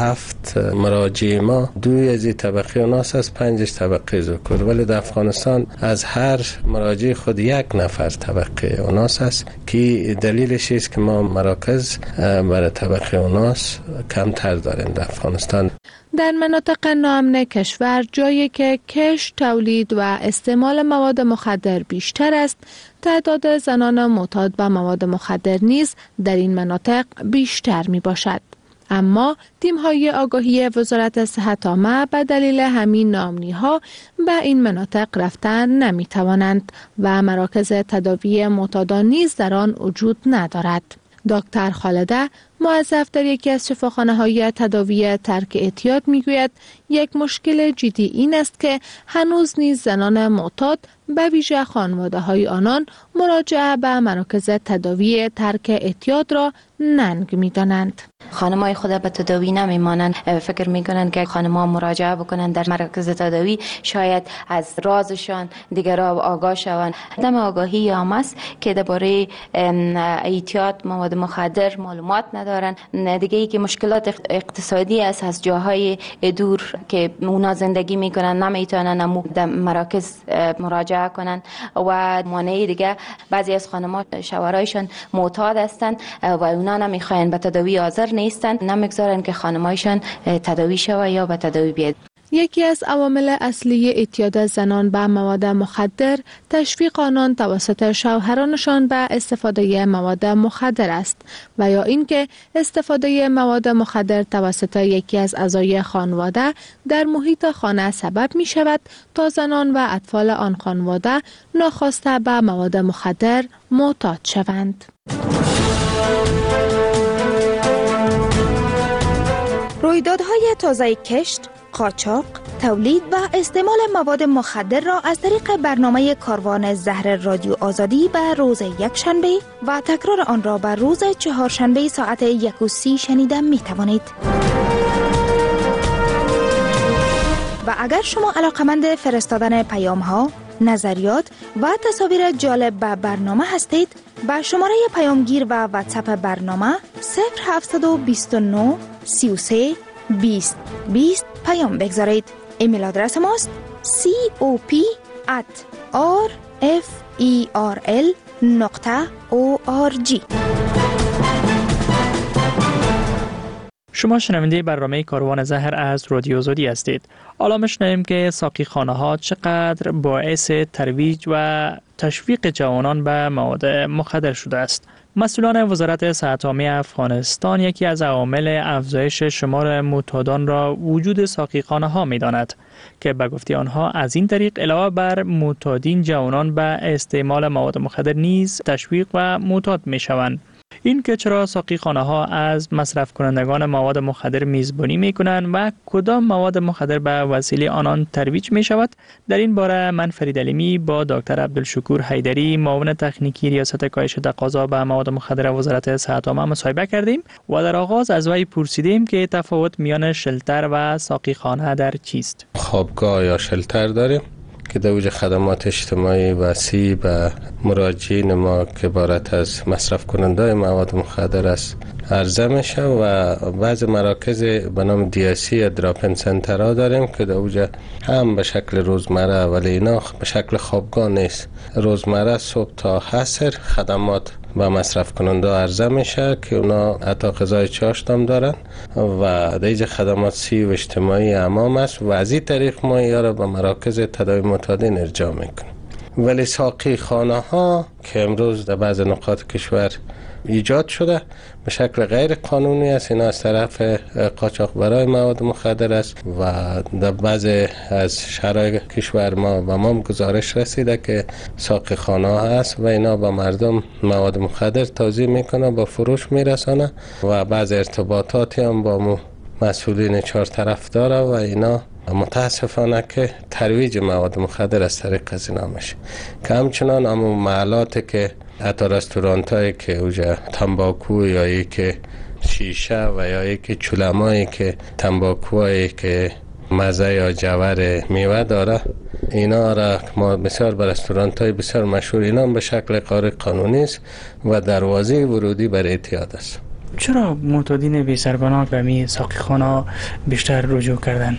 7 مراجع ما 2 از طبقه اوناس است، 5 طبقه ذکور، ولی در افغانستان از هر مراجع خود 1 نفر طبقه اوناس است که دلیلش است که ما مراکز برای طبقه اوناس کمتر داریم در افغانستان.
در مناطق ناامن کشور جایی که کشت، تولید و استعمال مواد مخدر بیشتر است، تعداد زنان معتاد به مواد مخدر نیز در این مناطق بیشتر می باشد. اما تیم‌های آگاهی وزارت صحت عامه به دلیل همین ناامنی‌ها به این مناطق رفتن نمی‌توانند و مراکز تداوی معتادان نیز در آن وجود ندارد. دکتر خالده، موظف در یکی از شفاخانه‌های تداوی ترک اعتیاد میگوید یک مشکل جدی این است که هنوز نیز زنان معتاد به ویژه خانواده‌های آنان مراجعه به مراکز تداوی ترک اعتیاد را ننگ می‌دانند.
خانم‌های خود به تداوی نمیمانند، فکر میکنند که خانم‌ها مراجعه بکنند در مراکز تداوی شاید از رازشان دیگران آگاه شوند. عدم آگاهی عام است که درباره اعتیاد مواد مخدر معلومات ندارند. دیگه ای که مشکلات اقتصادی است از جاهای دور که اونا زندگی میکنند نمیتونن در مراکز مراجعه کنند و مانع دیگه بعضی از خانم‌ها شوهرایشان معتاد هستند و اونا نمیخواین به تداوی حاضر نیستند، نمیگذارن که خانمایشان تداوی شود یا به تداوی بیاد.
یکی از عوامل اصلی اعتیاد زنان به مواد مخدر تشویق آنان توسط شوهرانشان به استفاده مواد مخدر است و یا اینکه استفاده مواد مخدر توسط یکی از اعضای خانواده در محیط خانه سبب می شود تا زنان و اطفال آن خانواده ناخواسته به مواد مخدر معتاد شوند.
رویدادهای تازه کشت، قاچاق، تولید و استعمال مواد مخدر را از طریق برنامه کاروان زهر رادیو آزادی به روز یکشنبه و تکرار آن را به روز چهارشنبه ساعت 1:30 شنیده می توانید. و اگر شما علاقمند فرستادن پیام ها، نظریات و تصاویر جالب به برنامه هستید، با شماره پیامگیر و واتساپ برنامه 0729 33 20 20 پیام بگذارید. ایمیل آدرس ماست cop@rferl.org.
شما شنونده برنامه کاروان زهر از رادیو آزادی هستید. حالا میشنویم که ساقی خانه‌ها چقدر باعث ترویج و تشویق جوانان به مواد مخدر شده است. مسئولان وزارت صحت عامه افغانستان یکی از عوامل افزایش شمار معتادان را وجود ساقیخانه‌ها می‌داند که به گفته آنها از این طریق علاوه بر معتادین جوانان به استعمال مواد مخدر نیز تشویق و معتاد می‌شوند. این که چرا ساقیخانه‌ها از مصرف کنندگان مواد مخدر میزبانی می‌کنند و کدام مواد مخدر به وسیله آنان ترویج می‌شود، در این باره من فرید علیمی با دکتر عبدالشکور حیدری معاون تکنیکی ریاست کاهش تقاضا به مواد مخدر وزارت صحت عامه مصاحبه کردیم و در آغاز از وی پرسیدیم که تفاوت میان شلتر و ساقیخانه در چیست.
خوابگاه یا شلتر داریم که در اوج خدمات اجتماعی وسیع به مراجعین ما که عبارت از مصرف کننده مواد مخدر است عرضه میشه و بعض مراکز به نام DSC یا دراپن سنترها داریم که در اوج هم به شکل روزمره ولی اینا به شکل خوابگاه نیست. روزمره صبح تا عصر خدمات با مصرف کننده عرضه میشه که اونا حتی غذای چاشت هم دارن و دیگه خدمات سی و اجتماعی امام است و از این طریق ما اینا را به مراکز تداوی معتادین ارجاع میکنیم. ولی ساقی خانه ها که امروز در بعض نقاط کشور ایجاد شده به شکل غیر قانونی است، اینا از طرف قاچاقبرای مواد مخدر است و در بعض از شهرهای کشور ما و ما گزارش رسیده که ساقی خانه ها هست و اینا با مردم مواد مخدر توزیع میکنه، با فروش میرسانه و بعض ارتباطاتی هم با مسئولین چهار طرف داره و اینا متاسفانه که ترویج مواد مخدر از طریق از اینا میشه که همچنان اما محلات که حتی رستورانت هایی که اوجا تنباکو یا ای که شیشه و یا ای که چولمایی که تنباکوهایی که مزه یا جوار میوه داره اینا را ما بسیار به رستورانت های بسیار مشهور اینا به شکل غیر قانونی است و دروازه ورودی بر اعتیاد است.
چرا معتادین بی سرپناه به می ساقیخانه بیشتر رجوع کردن؟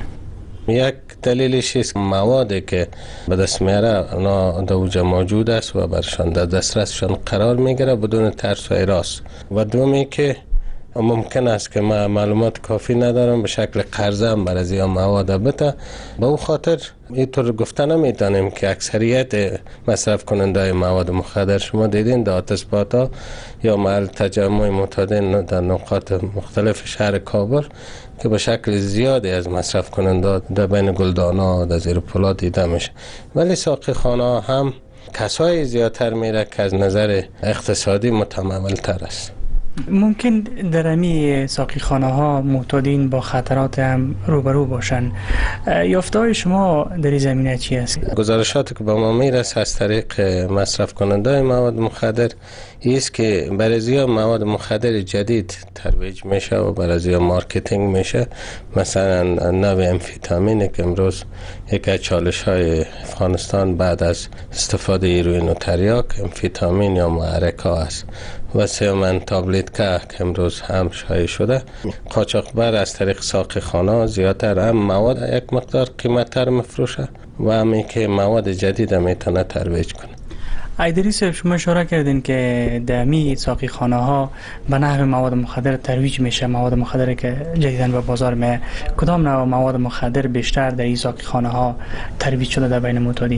یک دلیلش است موادی که به دست میاره اونا در اوج موجود است و برشان در دسترسشان قرار میگیره بدون ترس و هراس و دومی که ممکن است که ما معلومات کافی ندارم به شکل قرضه هم بر از این مواد بده. به اون خاطر اینطور گفته نمیتونیم که اکثریت مصرف کننده مواد مخدر شما دیدین در آتش‌باتا یا محل تجمع معتادین در نقاط مختلف شهر کابل که به شکل زیادی از مصرف کننده در بین گلدانا در زیر پلا دیده میشه، ولی ساقی خانه هم کسای زیادتر میره که از نظر اقتصادی متمول تر است.
ممکن در امی ساقی خانه ها معتادین با خطرات هم روبرو باشند. یافته‌های شما در این زمینه چی است؟
گزارشاتی که به ما میرسه از طریق مصرف کننده مواد مخدر است که برای مواد مخدر جدید ترویج میشه و برای مارکتینگ میشه. مثلا نوع امفیتامین که امروز یک از چالش‌های افغانستان بعد از استفاده هیروئین و تریاک امفیتامین یا محرک‌ها است و سومن تابلت که امروز هم شایع شده. قاچاقبر از طریق ساقیخانه زیادتر هم مواد یک مقدار قیمت‌تر میفروشه و همی که مواد جدید میتونه ترویج کنه.
ایدری صاحب، شما اشاره کردین که دمی ساقی خانه ها به نحو مواد مخدر ترویج میشه، مواد مخدر که جدیداً به بازار میاد. کدام نوع مواد مخدر بیشتر در این ساقی خانه ها ترویج شده در بین معتادین؟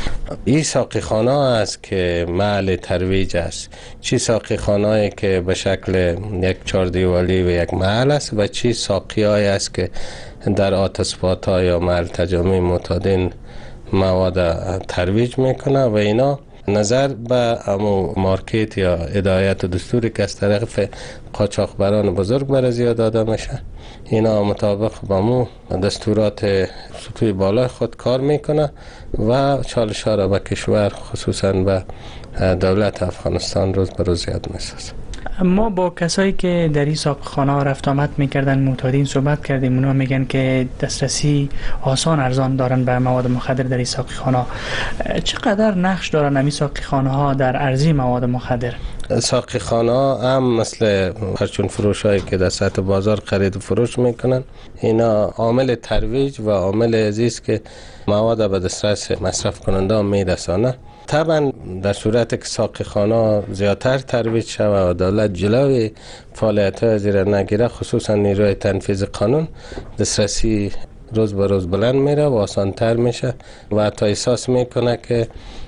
این ساقی خانه است که محل ترویج است. چی ساقی خانه‌ای که به شکل یک چهاردیواری و یک محل است و چی ساقی‌هایی است که در آتش‌پات‌ها یا محل تجمع معتادین مواد ترویج میکنه و اینا نظر به امو مارکت یا هدایت و دستوری که از طرف قاچاقبران بزرگ برای داده میشه، اینا مطابق با مو دستورات سطوح بالا خود کار میکنه و چالش ها را به کشور خصوصا به دولت افغانستان روز به روز زیاد میسازه.
ما با کسایی که در این ساقیخانه رفت آمد میکردن معتادین صحبت کردیم. اونا میگن که دسترسی آسان ارزان دارن به مواد مخدر در این ساقیخانه. چقدر نقش دارن این ساقیخانه ها در عرضه مواد مخدر؟
ساقیخانه هم مثل پرچون فروش هایی که در سطح بازار خرید و فروش میکنن، اینا عامل ترویج و عامل عزیز که مواد به دسترس مصرف کننده میرسانه. طبعا در صورت که ساقیخانه زیادتر ترویج شود و دولت جلوی فعالیت‌های زیر نگیره، خصوصا نیروی تنفیذ قانون، دسترسی روز به روز بلند میره و آسانتر میشه و حتی احساس میکنه که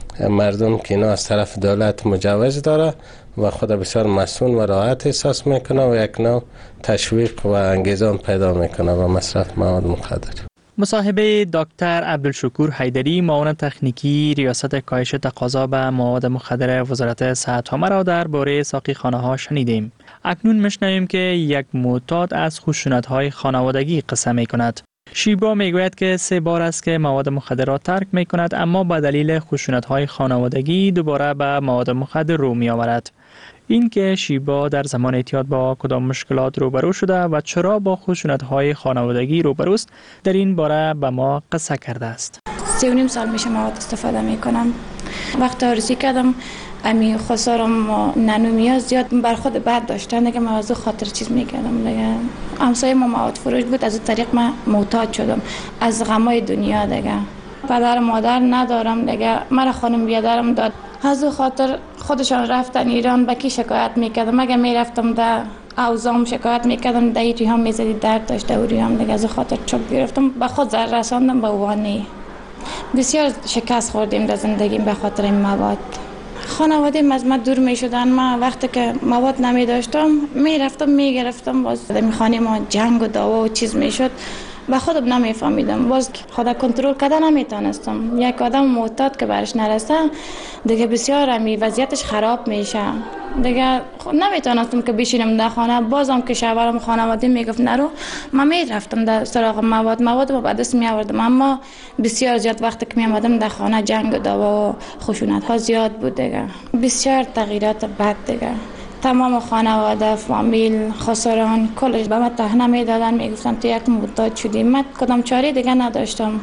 مردم که اینا از طرف دولت مجوز داره و خود بسیار مسئول و راحت احساس میکنه و یک نوع تشویق و انگیزه پیدا میکنه و مصرف مواد مخدر.
مصاحبه دکتر عبدالشکور حیدری، معاون تکنیکی ریاست کاهش تقاضا به مواد مخدر وزارت صحت ها را درباره ساقیخانه ها شنیدیم. اکنون میشنویم که یک معتاد از خشونت های خانوادگی قصه می کند. شیبا میگوید که 3 بار است که مواد مخدر را ترک می کند، اما به دلیل خشونت های خانوادگی دوباره به مواد مخدر رو می آورد. این که شیبا در زمان اعتیاد با کدام مشکلات روبرو شده و چرا با خشونت‌های خانوادگی روبروست، در این باره به ما قصه کرده است.
3.5 سال میشه مواد استفاده میکنم. وقت آرزی کردم امی خسارم ننومیا زیاد بر خود بد داشتن دیگه، من از خاطر چیز میکردم دیگه. همسایه ما مواد فروش بود، از طریق من معتاد شدم از غمای دنیا دیگه. پدر مادر ندارم دیگه، مرا خانم بیادرم داد، از خاطر خودشان رفتن ایران. به کی شکایت میکردم؟ اگه میرفتم در اوزام شکایت میکردم، در ایری هم میزدی درد داشت دوری هم دیگه، از خاطر چوب گرفتم، به خود زر رساندم به وانی. بسیار شکست خوردیم در زندگیم به خاطر این مواد. خانواده از من دور میشدن. من وقتی که مواد نمی داشتم میرفتم میگرفتم، باز در خانه ما جنگ و دعوا و چیز میشد، به خودم نمیفهمیدم، باز خود کنترل کردن نمیتونستم. یک آدم معتاد که برش نرسه دیگه بسیار امی وضعیتش خراب میشه دیگه. نمیتونستم که بشینم در خانه، بازم که شوهرم خانواده میگفت نرو، من میرفتم در سراغ مواد رو به دست می آوردم. اما بسیار زیاد وقتی که می آمدم در خانه جنگ و دعوا و خشونت ها زیاد بود دیگه، بسیار تغییرات بد دیگه. تمام خانواده، فامیل، خسران کلش به من تهنه میدادن، میگفتن تو یک معتاد شدی. من کدام چاره دیگه نداشتم.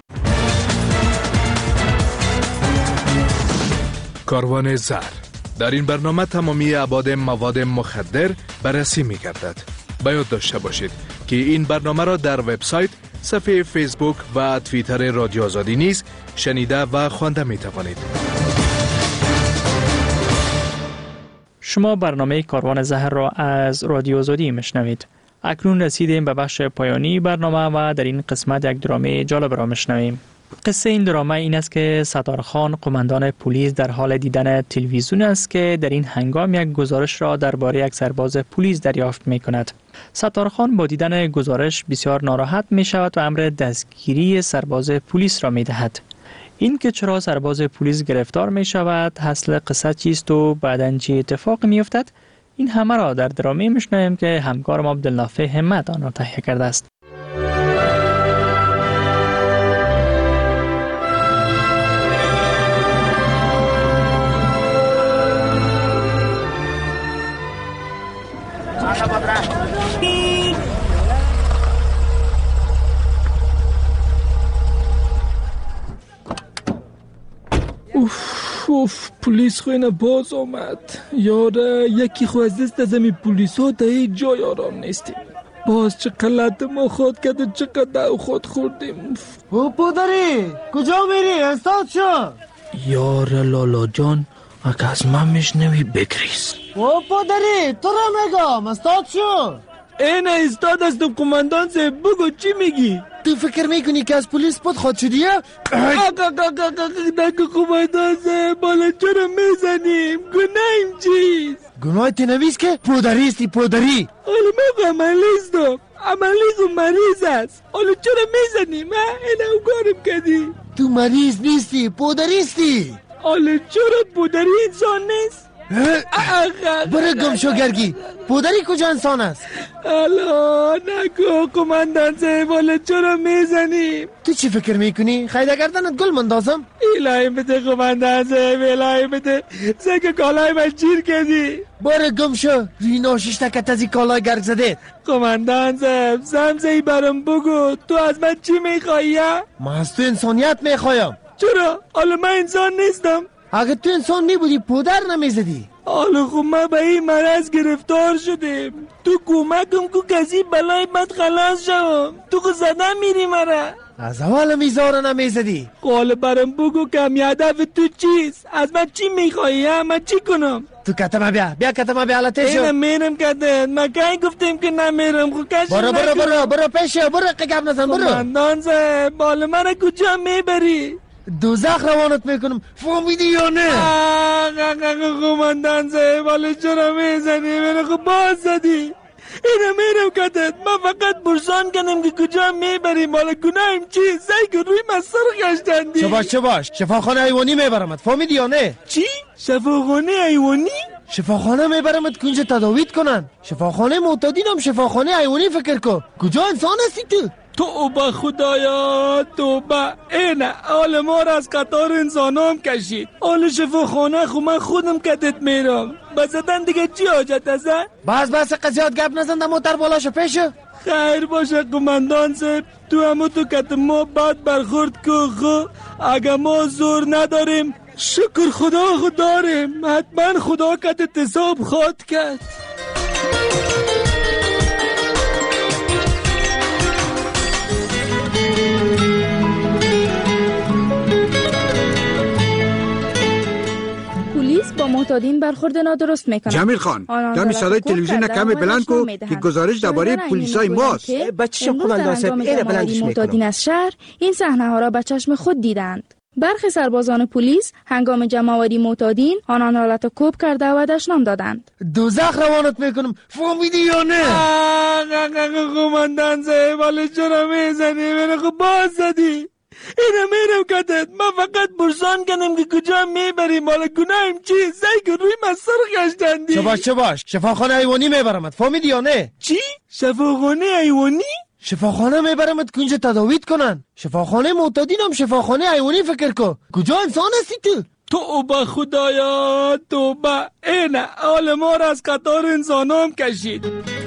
کاروان زهر. در این برنامه تمامی ابعاد مواد مخدر بررسی می‌گردد. باید داشته باشید که این برنامه را در وبسایت، صفحه فیسبوک و توییتر رادیو آزادی نیز شنیده و خوانده می‌توانید.
شما برنامه کاروان زهر را از رادیو آزادی میشنوید. اکنون رسیدیم به بخش پایانی برنامه و در این قسمت یک درامه جالب را میشنویم. قصه این درامه این است که ستارخان قماندان پلیس در حال دیدن تلویزیون است که در این هنگام یک گزارش را درباره یک سرباز پلیس دریافت می کند. ستارخان با دیدن گزارش بسیار ناراحت می شود و امر دستگیری سرباز پلیس را می دهد. این که چرا سرباز پلیس گرفتار می شود، اصل قصه چیست و بعداً چه اتفاق می افتد، این همه را در درامی میشنویم که همکارم عبدالنافع همت آن را تهیه کرده است.
پلیس خوینه باز آمد. یاره یکی خو از دست از امی پلیس ها تا هیچ جای آرام نیستیم. باز چه قلط ما خود کرد و چقدر او خود خوردیم.
او پدری کجا میری؟ استاد شو.
یاره لالا جان اگه از من میشنوی بگریز.
او پدری تو را میگم استاد شو.
این استاد است قماندان صاحب، بگو چی میگی؟
تو فکر میکنی که از پلیس پد خود شدیه؟
نگو قماندان صاحب، بالا چرا میزنیم؟ گناهیم چیست؟
گناه تنویز که پدریستی پدری.
حالا من عملیستم، عملیز و مریض است. حالا چرا میزنیم؟ این او کارم کردی.
تو مریض نیستی پدریستی.
حالا چرا پدری انسان نیست؟
برو گم شو گرگی. پدری کجا انسان است؟
الا نگو قماندان صاحب، حالا چرا میزنیم؟
تو چی فکر میکنی؟ خیلی گردنت گل مندازم؟
الهی بده قماندان صاحب، الهی بده. سگ کالای من چیر کردی.
برو گم شو. رینا شش تکت از این کالای گرگ زده.
قماندان صاحب زمزهی برام بگو، تو از من چی میخوایی؟
من از تو انسانیت میخوایم.
چرا؟ حالا من انسان نیستم؟
اگه تو انسان میبودی پدر نمیزدی.
حالا خب ما به این مرض گرفتار شدیم. تو کمکم کو کسی بلای بد خلاص شوم. تو خود زدن میری مرا.
از اول میزاره نمیزدی.
حالا برام بگو که هدف تو چیست؟ از من چی میخوایی؟ من چی کنم؟
تو کتمه بیا کتمه بیا حالتشو.
اینم میرم کتن. من که گفتیم که نمیرم. خب کشی
برو پیشه. برو قگب نزن. برو
قماندان صاحب، حالا من کجا میبری؟
دوزخ روانت میکنم. فهمیدی یا نه؟
قماندان صاحب حالا چرا میزنی؟ من خب باز زدی. اینم میرم کتت. من فقط برسان کنم که کجا میبریم. حالا گناهیم چی؟ سعی که روی من سر گشتندی.
چه باش شفاخانه حیوانی میبرمت. فهمیدی یا نه؟
چی؟ شفاخانه حیوانی؟
شفاخانه میبرمت کنج تداویت کنن. شفاخانه معتادینم شفاخانه حیوانی فکر کن. کجا انسان هستی تو؟
توبه خدایا توبه. اینه حال ما را از قطار انسانام کشید. حال شفاخانه خو من خودم کتت میرم. بزدن دیگه چی حاجت است؟
بس قضیات گپ نزن. در موتر بالاشو پیشو.
خیر باشه قماندان صاحب، تو همو تو کت ما بد برخورد که خو اگه ما زور نداریم شکر خدا داریم. حتما خدا کتت حساب خواد کرد.
با معتادین برخورد نادرست میکنه.
جمیل خان دمی صدای تلویزیون کمی بلند کو که گزارش درباره پلیسای ماست.
بچه‌شو قماندان صاحب اینو بلندش معتادین از شهر این صحنه ها را به چشم خود دیدند. برخی سربازان پلیس هنگام جمع‌آوری معتادین آنان را لطکوب کرده و دشنام دادند.
دوزخ روانت میکنم. فهمیدی یا نه؟
قماندان صاحب حالا چرا میزنی؟ من خب باز زدی. اینم میرم کتت. من فقط برسان کنم که کجا میبریم. حالا گناهیم چی؟ سعی که روی من سر گشتندی.
چه باش شفاخانه حیوانی میبرمت. فهمیدی یا نه؟
چی؟ شفاخانه حیوانی؟
شفاخانه میبرمت کنج تداویت کنن. شفاخانه معتادینم شفاخانه حیوانی فکر کن. کجا انسان هستی تو؟
توبه خدایا توبه. اینه حال ما را از قطار انسانام کشید.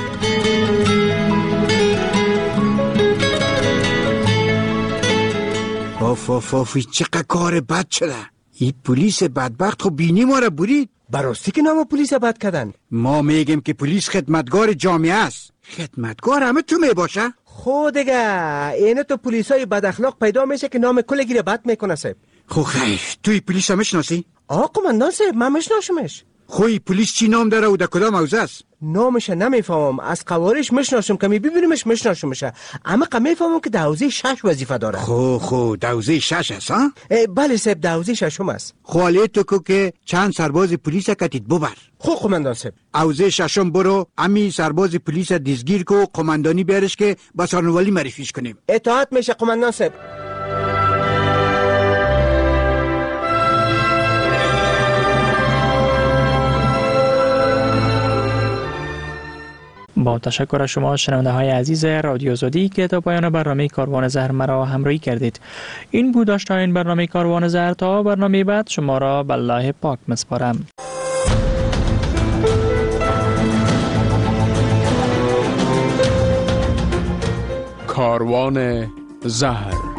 آفی چقدر کار بد شده. این پلیس بدبخت خب بینی ما را برید.
براستی که نام پلیس بد کردن.
ما میگیم که پلیس خدمتگار جامعه است. خدمتگار همه تو میباشه؟
خود دیگه اینه تو پلیسای بد اخلاق پیدا میشه که نام کلگی را بد میکنه صاحب.
خو خیر توی پلیس هم میشناسی؟
قماندان صاحب من میشناسمش.
خوی پلیس چی نام داره و در کدام حوزه است؟
نامش نمیفهمم. از قوارش میشناسم که میبینیمش میشناسمش. اما میفهمم که در حوزه 6 وظیفه داره.
خو در حوزه 6 است ها؟
بله صاحب در حوزه 6 است.
خاله تو که چند سرباز پلیس کتید ببر.
خو قماندان صاحب
حوزه 6 برو امی سرباز پلیس دیزگیر کو قماندانی بیارش که با سارنوالی معرفیش کنیم.
اطاعت میشه قماندان صاحب.
با تشکر از شما شنونده های عزیز رادیو آزادی که تا پایان برنامه کاروان زهر مرا همراهی کردید. این بود داشتن برنامه کاروان زهر. تا برنامه بعد شما را به الله پاک مسپارم.
کاروان زهر.